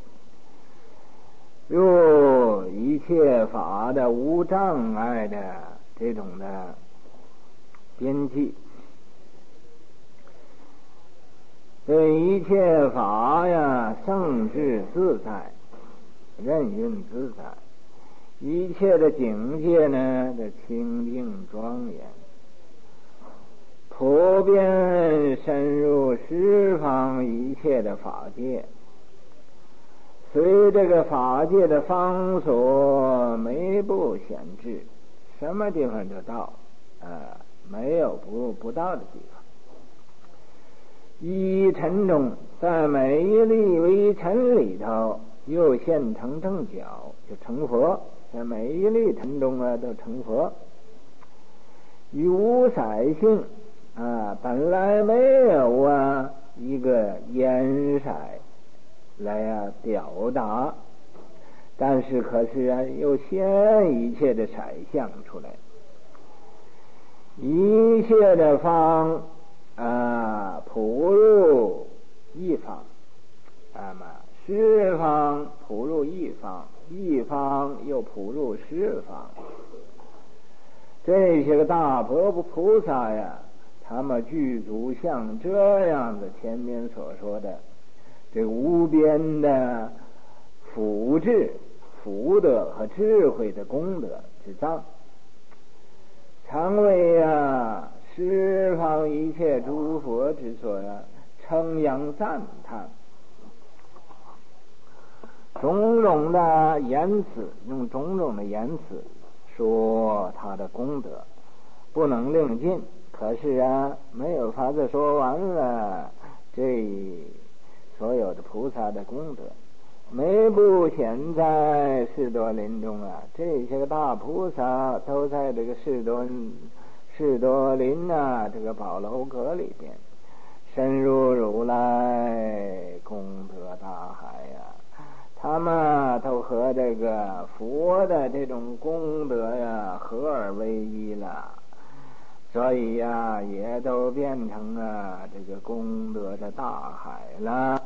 入一切法的无障碍的这种的边际，对一切法呀圣智自在，任运自在，一切的境界呢的清净庄严，普遍深入十方一切的法界，随这个法界的方所，没不显智，什么地方就到，呃，没有不不到的地方。一尘中，在每一粒微尘里头，又现成正觉，就成佛，在每一粒尘中啊，都成佛。于无色性啊，本来没有啊一个颜色来啊表达，但是可是啊又现一切的色相出来，一切的方啊普入一方，那么十方普入一方，一方又普入十方。这些个大婆婆菩萨呀，他们具足像这样子前面所说的这个无边的福智、福德和智慧的功德之藏，常为啊十方一切诸佛之所称扬赞叹。种种的言辞，用种种的言辞说他的功德，不能令尽。可是啊，没有法子说完了这所有的菩萨的功德，每部显在士多林中啊，这些个大菩萨都在这个士多士多林啊这个宝楼阁里边，深入如来功德大海呀、啊，他们都和这个佛的这种功德呀合而为一了。所以呀、啊，也都变成啊这个功德的大海了。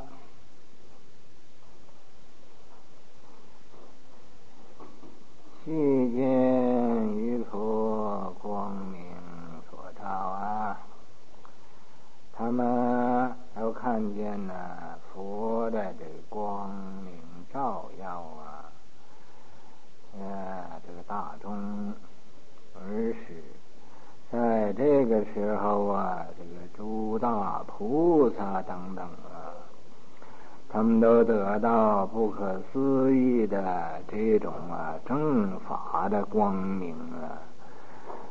悉见于佛光明所照啊，他们都看见了佛的这个光明照耀啊，呃，这个大众，而是在这个时候啊，这个诸大菩萨等等啊，他们都得到不可思议的这种啊正法的光明啊，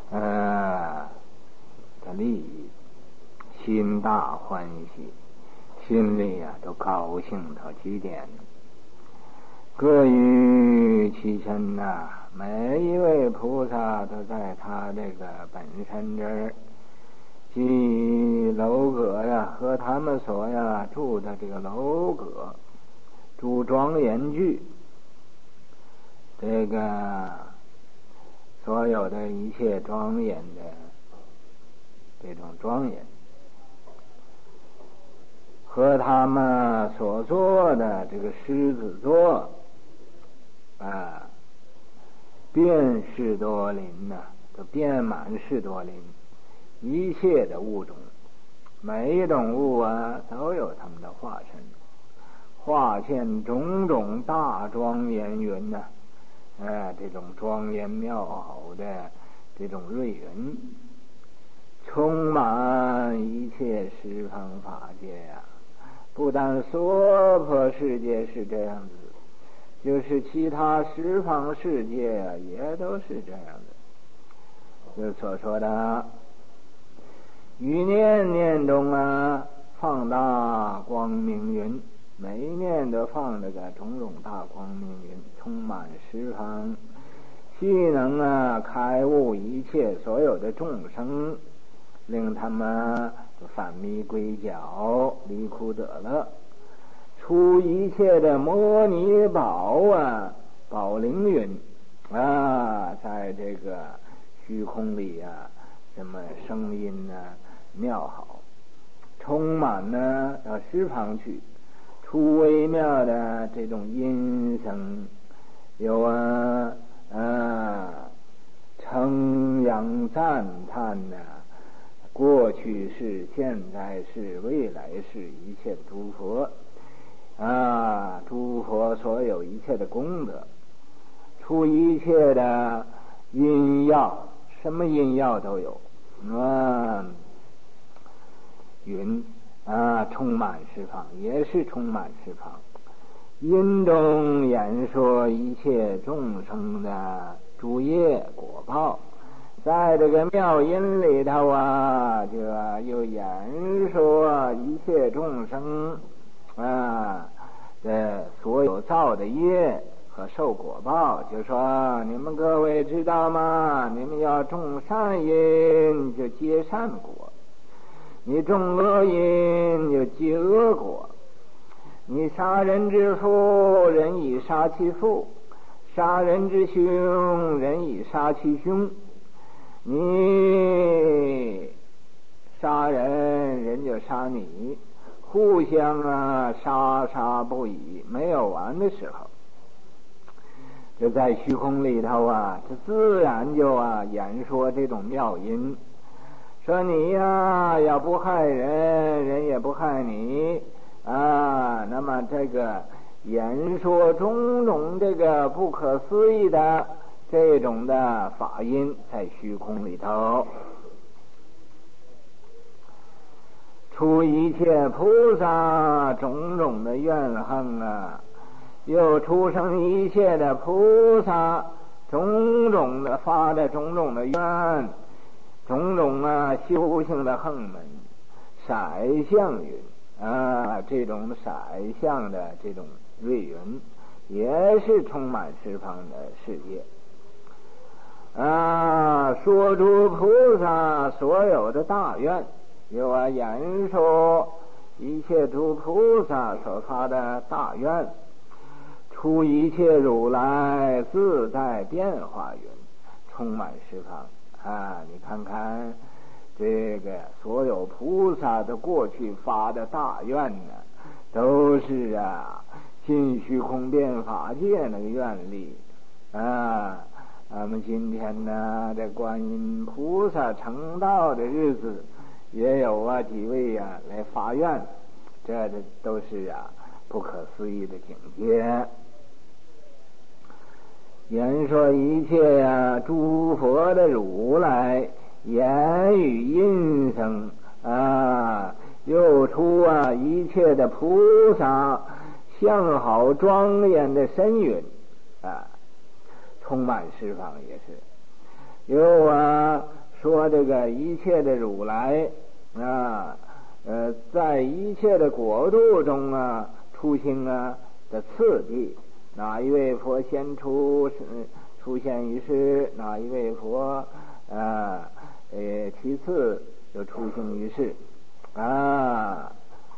呃的利益，心大欢喜， 心里呀、啊、都高兴到极点。各于其身呐、啊，每一位菩萨都在他这个本身这儿，即楼阁呀，和他们所呀住的这个楼阁，住庄严具，这个所有的一切庄严的这种庄严，和他们所做的这个狮子座啊，遍士多林呐、啊，都遍满士多林，一切的物种，每一种物啊，都有他们的化身，化现种种大庄严云呐、啊，哎，这种庄严妙好的这种瑞云，充满一切十方法界呀、啊，不但娑婆世界是这样子。就是其他十方世界啊，也都是这样的。就是所说的，于念念中啊，放大光明云，每一念都放这个种种大光明云，充满十方，既能啊开悟一切所有的众生，令他们返迷归觉，离苦得乐。出一切的摩尼宝啊，宝灵云啊，在这个虚空里啊，什么声音呢、啊、妙好，充满呢到十方去，出微妙的这种音声，有啊啊称扬赞叹呢、啊，过去世、现在世、未来世一切诸佛。啊，诸佛所有一切的功德，出一切的音药，什么音药都有啊，云啊，充满十方，也是充满十方。因中演说一切众生的诸业果报，在这个妙音里头啊，就啊又演说一切众生。啊，这所有造的业和受果报，就说你们各位知道吗？你们要种善因就结善果，你种恶因就结恶果。你杀人之父，人以杀其父；杀人之兄，人以杀其兄。你杀人，人就杀你。互相啊杀杀不已，没有完的时候，就在虚空里头啊，这自然就啊演说这种妙音，说你呀、啊、要不害人，人也不害你啊。那么这个演说种种这个不可思议的这种的法音，在虚空里头。出一切菩萨种种的怨恨啊，又出生一切的菩萨种种的发的种种的愿，种种啊修行的横门，色相云啊，这种色相的这种瑞云，也是充满十方的世界啊，说出菩萨所有的大愿。有啊，演说一切诸菩萨所发的大愿，出一切如来自在变化云，充满十方啊！你看看这个所有菩萨的过去发的大愿呢，都是啊尽虚空变法界那个愿力啊。咱们今天呢，这观音菩萨成道的日子。也有啊几位呀、啊、来发愿，这这都是啊不可思议的境界。言说一切呀、啊、诸佛的如来言语音声啊，又出啊一切的菩萨相好庄严的身云啊，充满十方也是。又啊说这个一切的如来啊， 呃，在一切的国度中啊，出行啊的次第，哪一位佛先出出现于世，哪一位佛啊呃其次就出行于世啊，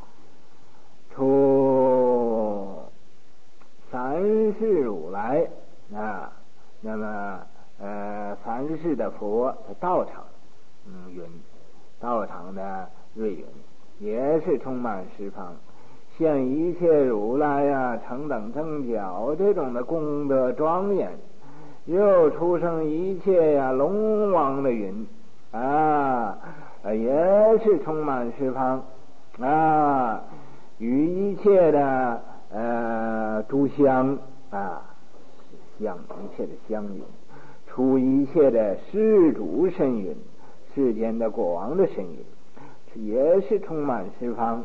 出三世如来啊，那么呃三世的佛的道场嗯云，道场的瑞云也是充满十方，现一切如来呀、啊、成等正觉这种的功德庄严，又出生一切呀、啊、龙王的云啊，也是充满十方啊，与一切的呃诸香啊香，一切的香云，出一切的施主神云，世间的国王的神云，也是充满十方。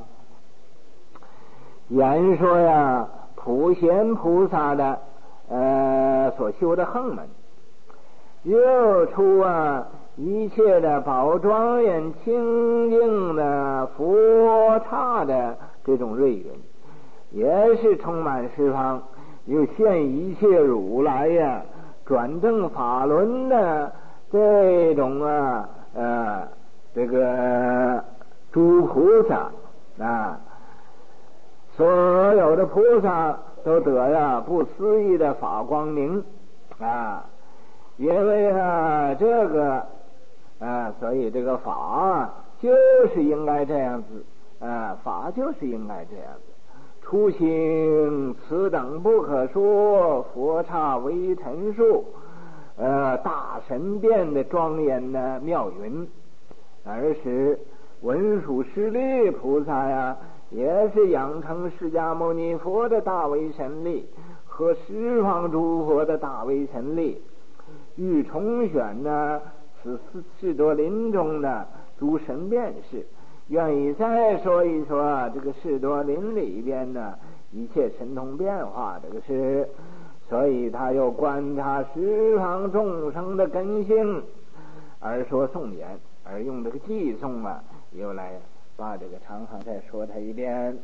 言说呀，普贤菩萨的呃所修的横门，又出啊一切的宝庄严清净的佛刹的这种瑞云，也是充满十方，又现一切如来呀转正法轮的这种啊呃这个诸菩萨啊，所有的菩萨都得呀不思议的法光明啊，因为啊这个啊，所以这个法就是应该这样子啊，法就是应该这样子，出行此等不可说，佛刹微尘数，呃大神变的庄严的妙云，而使文殊师利菩萨呀，也是养成释迦牟尼佛的大威神力和十方诸佛的大威神力，欲重选呢此士多林中的诸神变事，愿意再说一说这个士多林里边呢一切神通变化这个事，所以他又观察十方众生的根性而说颂言，而用这个偈颂啊，又来把这个常常再说他一遍。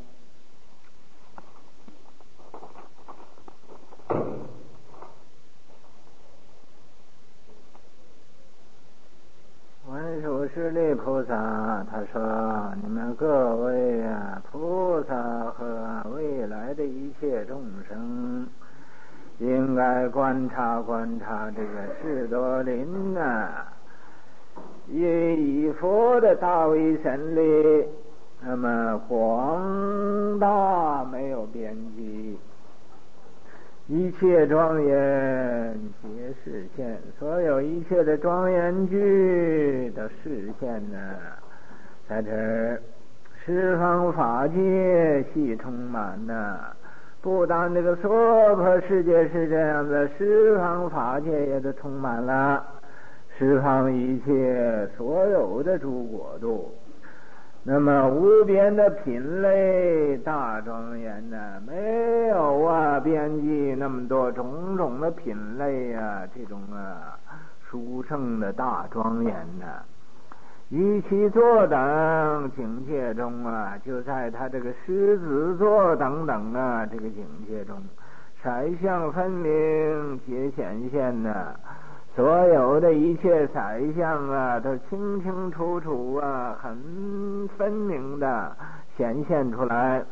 文殊师利菩萨他说，你们各位啊菩萨和未来的一切众生，应该观察观察这个士多林啊，以佛的大威神力，那么广大没有边际，一切庄严皆示现，所有一切的庄严具的示现呢，在这儿十方法界系充满呢，不但这个娑婆世界是这样的，十方法界也都充满了，十方一切所有的诸国度，那么无边的品类大庄严呢，没有啊边际那么多种种的品类啊，这种啊殊胜的大庄严呢，于其座等境界中啊，就在他这个狮子座等等啊这个境界中，色相分明皆显现呢，所有的一切色相啊，都清清楚楚啊，很分明的显现出来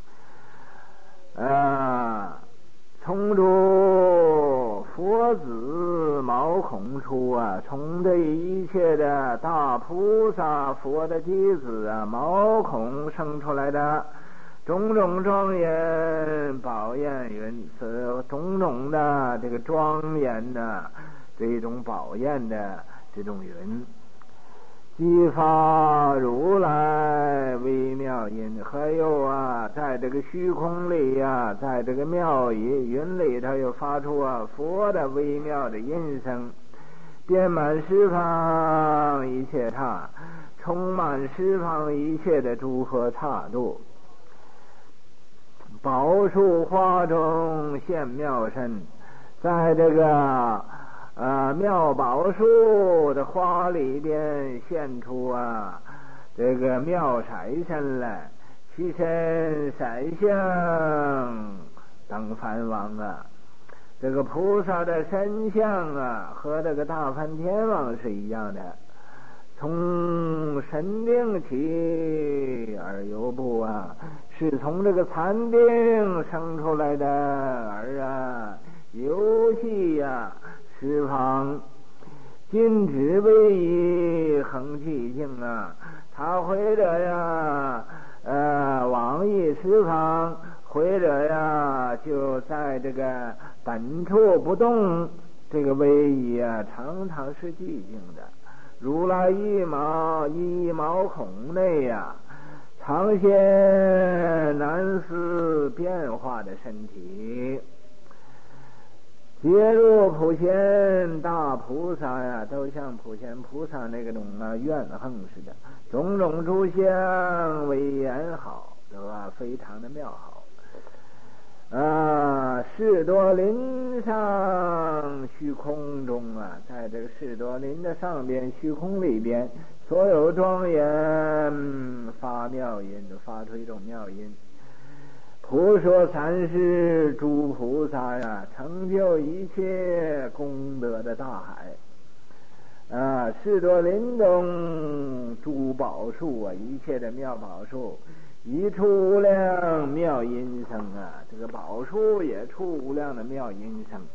啊。从诸佛子毛孔处啊，从这一切的大菩萨佛的弟子啊毛孔生出来的种种庄严宝焰云，此种种的这个庄严的这种宝焰的这种云，激发如来微妙音，还有啊在这个虚空里啊，在这个妙音云里头又发出啊佛的微妙的音声，遍满十方一切刹，充满十方一切的诸佛刹度，宝树花中现妙身，在这个啊妙宝树的花里边现出啊这个妙色身了，其身色相等梵王啊。这个菩萨的身相啊，和这个大梵天王是一样的，从神定起而有部啊，是从这个禅定生出来的，而啊游戏呀十方禁止为以恒寂静啊，他或者呀呃往诣十方，或者呀就在这个本处不动，这个位移啊常常是寂静的。如来一毛一毛孔内呀、啊，常现难思变化的身体。接入普贤大菩萨呀，都像普贤菩萨那个种啊愿横似的，种种诸相为言好，对吧？非常的妙好。啊，士多林上虚空中啊，在这个士多林的上边虚空里边，所有庄严发妙音，都发出一种妙音。普说三世诸菩萨呀，成就一切功德的大海啊！士多林中诸宝树啊，一切的妙宝树，一出无量妙音声啊！这个宝树也出无量的妙音声。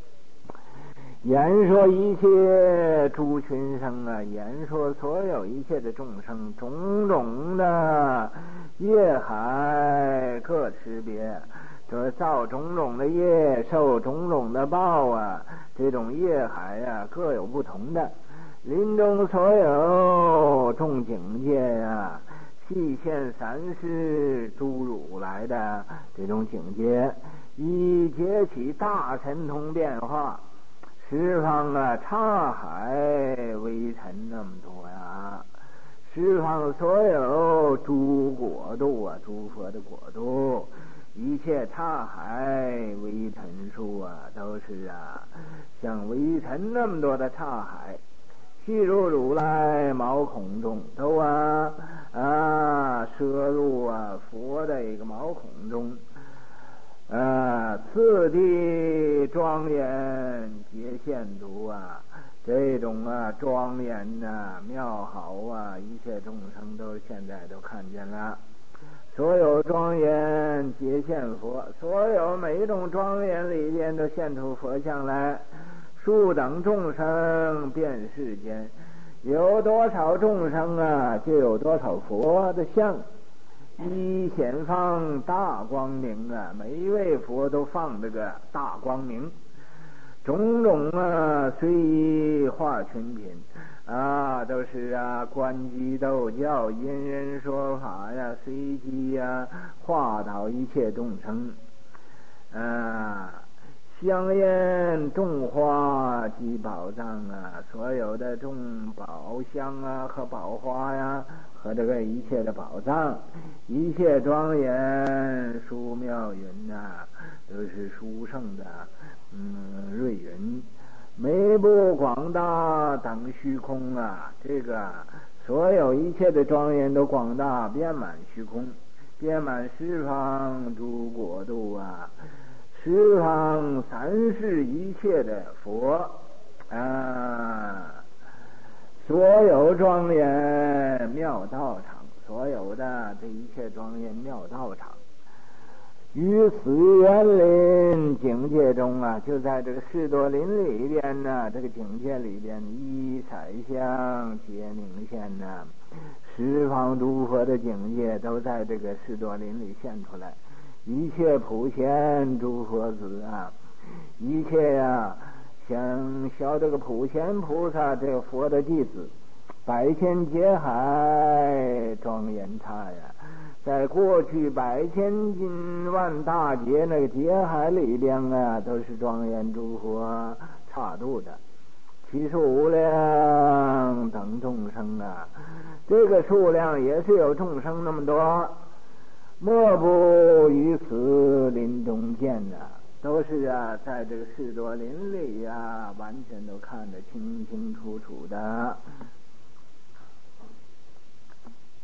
言说一切诸群生啊，言说所有一切的众生，种种的业海各持别，就是造种种的业，受种种的报啊，这种业海啊各有不同的。林中所有众境界啊，细现三世诸如来的这种境界，以结起大神通变化。十方啊，刹海微尘那么多呀！十方所有诸国度啊，诸佛的国度，一切刹海微尘数啊，都是啊，像微尘那么多的刹海，譬如如来毛孔中，都啊啊摄入啊佛的一个毛孔中。啊，次第庄严结现足啊，这种啊庄严呐、啊、妙好啊，一切众生都现在都看见了。所有庄严结现佛，所有每一种庄严里边都现出佛像来。数等众生遍世间，有多少众生啊，就有多少佛的像。一显放大光明啊，每一位佛都放这个大光明，种种啊随意化群品啊，都是啊观机斗教，因人说法呀，随机呀化导一切众生啊。香烟种花及宝藏啊，所有的种宝香啊和宝花呀，和这个一切的宝藏，一切庄严殊妙云呐、啊，都是殊胜的嗯瑞云，眉部广大等虚空啊，这个所有一切的庄严都广大遍满虚空，遍满十方诸国度啊。十方三世一切的佛啊，所有庄严妙道场，所有的这一切庄严妙道场，于此园林境界中啊，就在这个士多林里边呢，这个境界里边，一色相皆明现呢，十方诸佛的境界都在这个士多林里现出来。一切普贤诸佛子啊，一切呀、啊，想学这个普贤菩萨这个佛的弟子，百千劫海庄严刹呀，在过去百千金万大劫那个劫海里边啊，都是庄严诸佛刹度的，其数无量等众生啊，这个数量也是有众生那么多。莫不于此林中见呐、啊，都是啊，在这个士多林里啊，完全都看得清清楚楚的。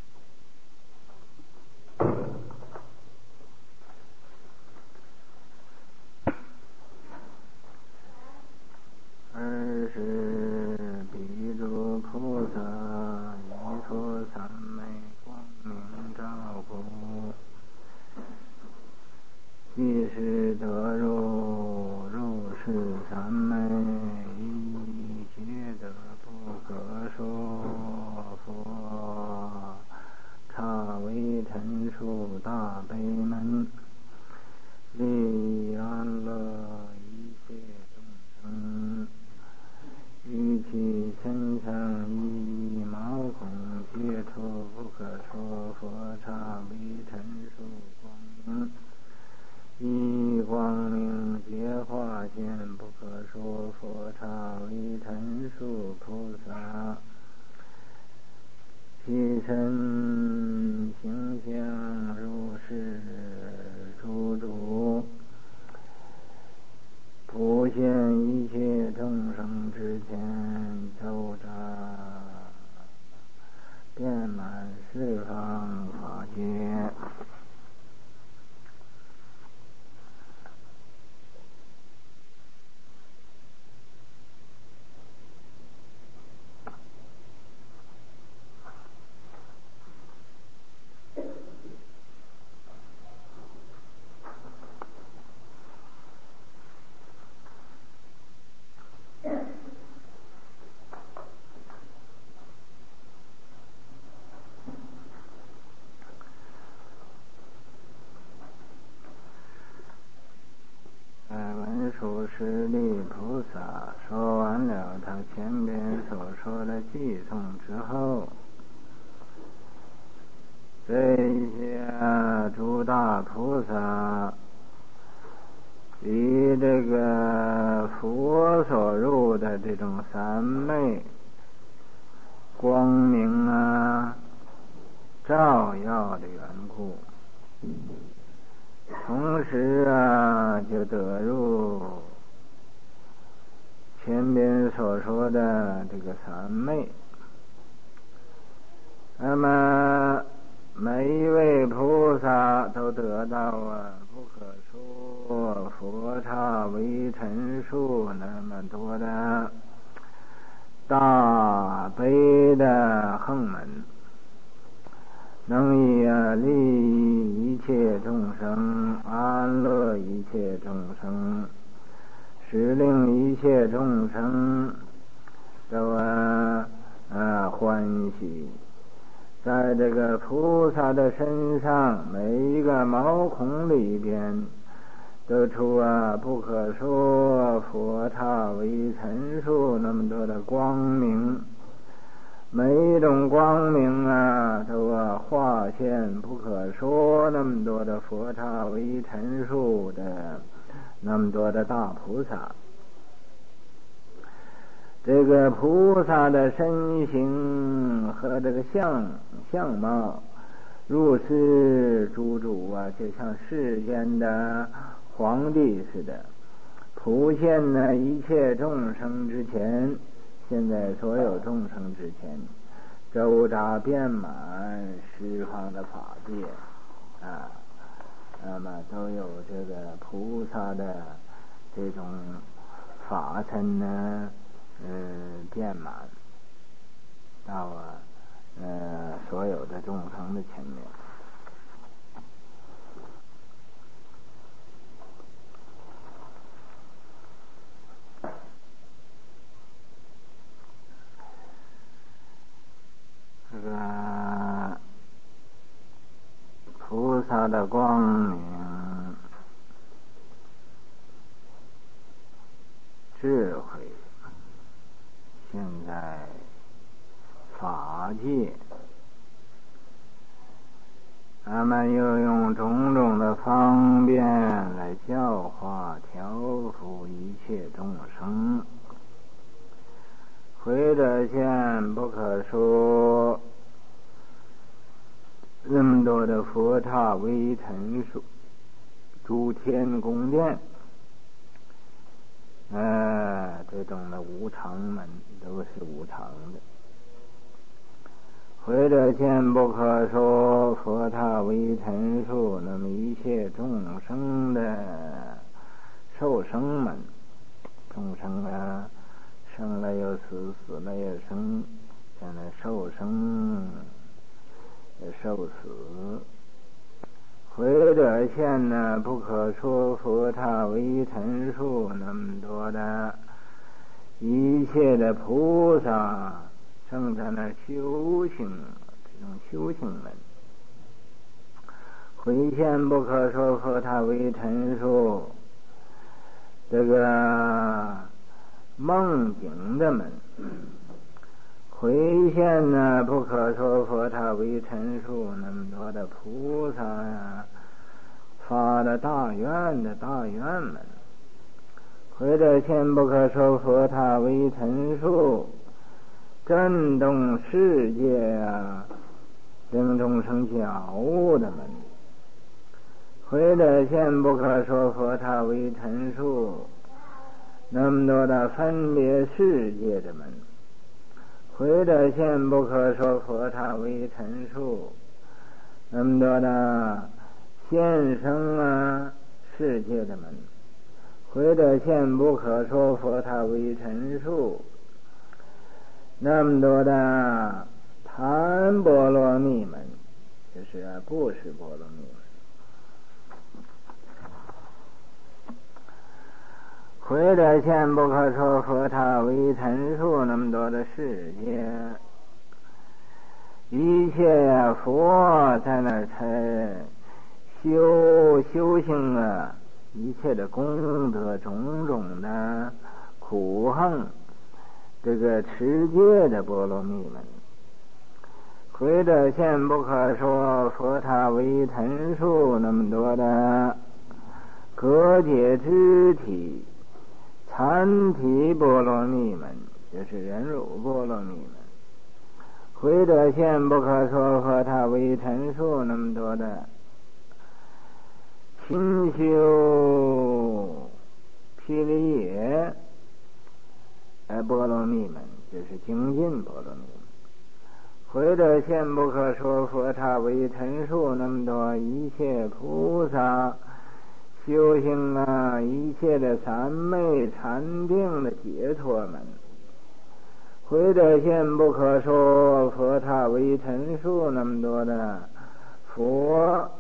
门，利安乐一切众生，于其身上一毛孔皆出不可说佛刹为陈述光明，一光明皆化现不可说佛刹为陈述菩萨，其身形象如是诸主，普现一切众生之前，周匝遍满四方法界。十力菩萨说完了他前边所说的偈颂之后，这些诸大菩萨以这个佛所入的这种三昧光明啊照耀的缘故，同时啊就得入前边所说的这个三昧。那么每一位菩萨都得到啊不可说佛刹为陈述那么多的大悲的横门，能以啊利益一切众生，安乐一切众生，使令一切众生都啊啊欢喜。在这个菩萨的身上每一个毛孔里边得出啊不可说佛刹为陈述那么多的光明，每一种光明啊都啊化现不可说那么多的佛刹为陈述的那么多的大菩萨。这个菩萨的身形和这个相相貌如是诸主啊，就像世间的皇帝似的，普现呢一切众生之前，现在所有众生之前，周匝遍满十方的法界啊，那么都有这个菩萨的这种法身呢嗯遍满到啊呃所有的众生的前面。这个菩萨的光明智慧，现在法界，他们又用种种的方便来教化调伏一切众生，回者现不可说那么多的佛刹为陈述，诸天宫殿呃这种的无常门都是无常的。回者见不可说佛刹为陈述，那么一切众生的受生门，众生啊生了又死，死了又生，现在受生受死。回者现呢不可说佛刹为陈述，那么多的一切的菩萨正在那修行，这种修行门。 回现不可说佛他为陈述，这个梦境的门，回现呢不可说佛他为陈述，那么多的菩萨呀发的大愿的大愿门，回的现不可说佛他为陈述，震动世界啊令众生觉悟的门，回的现不可说佛他为陈述，那么多的分别世界的门，回的现不可说佛他为陈述，那么多的现生啊世界的门，回的现不可说佛他为陈述，那么多的檀波罗蜜门，就是啊不是波罗蜜门，回的现不可说佛他为陈述，那么多的世界，一切呀佛在那才修修行啊，一切的功德种种的苦行，这个持戒的波罗蜜门，回的现不可说佛他为陈述，那么多的隔解肢体残体波罗蜜门，就是忍辱波罗蜜门，回的现不可说佛他为陈述，那么多的勤修毗梨耶波罗蜜门，就是精进波罗蜜门，回的现不可说佛他为陈述，那么多一切菩萨修行啊，一切的三昧禅定的解脱门，回的现不可说佛他为陈述，那么多的佛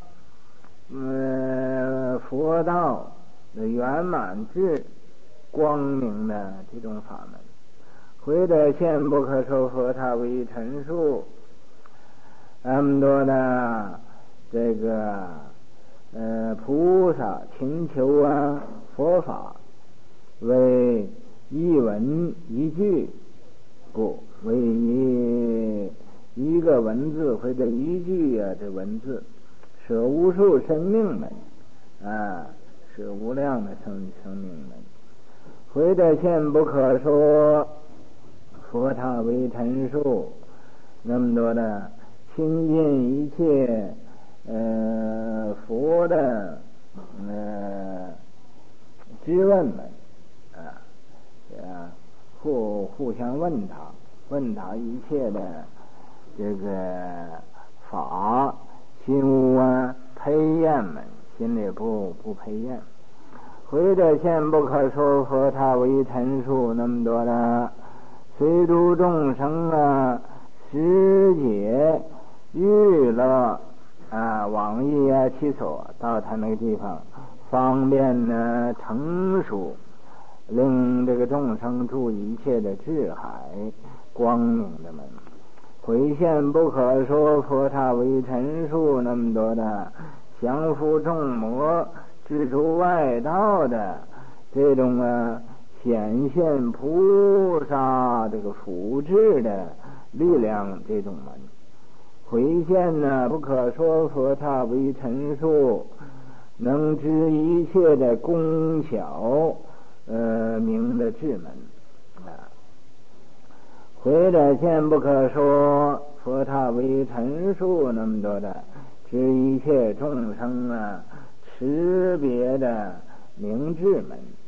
呃佛道的圆满智光明的这种法门，回的现不可说佛他为陈述，那么多的这个呃菩萨请求啊佛法为一文一句，不为一一个文字或者一句啊这文字，舍无数生命门啊，舍无量的生生命门，回的现不可说佛他为陈述，那么多的亲近一切呃佛的呃质问们啊，啊互互相问他问他一切的这个法心无啊培验们，心里不不培验，回的现不可说佛他为陈述，那么多的随度众生啊持解娱乐啊往诣啊其所，到他那个地方方便呢成熟，令这个众生住一切的智海光明的门，回现不可说佛他为陈述，那么多的降伏众魔制除外道的这种啊显现菩萨这个福智的力量，这种门回现呢不可说佛他为陈述，能知一切的功巧呃明的智门啊，回的现不可说佛他为陈述，那么多的知一切众生啊识别的明智门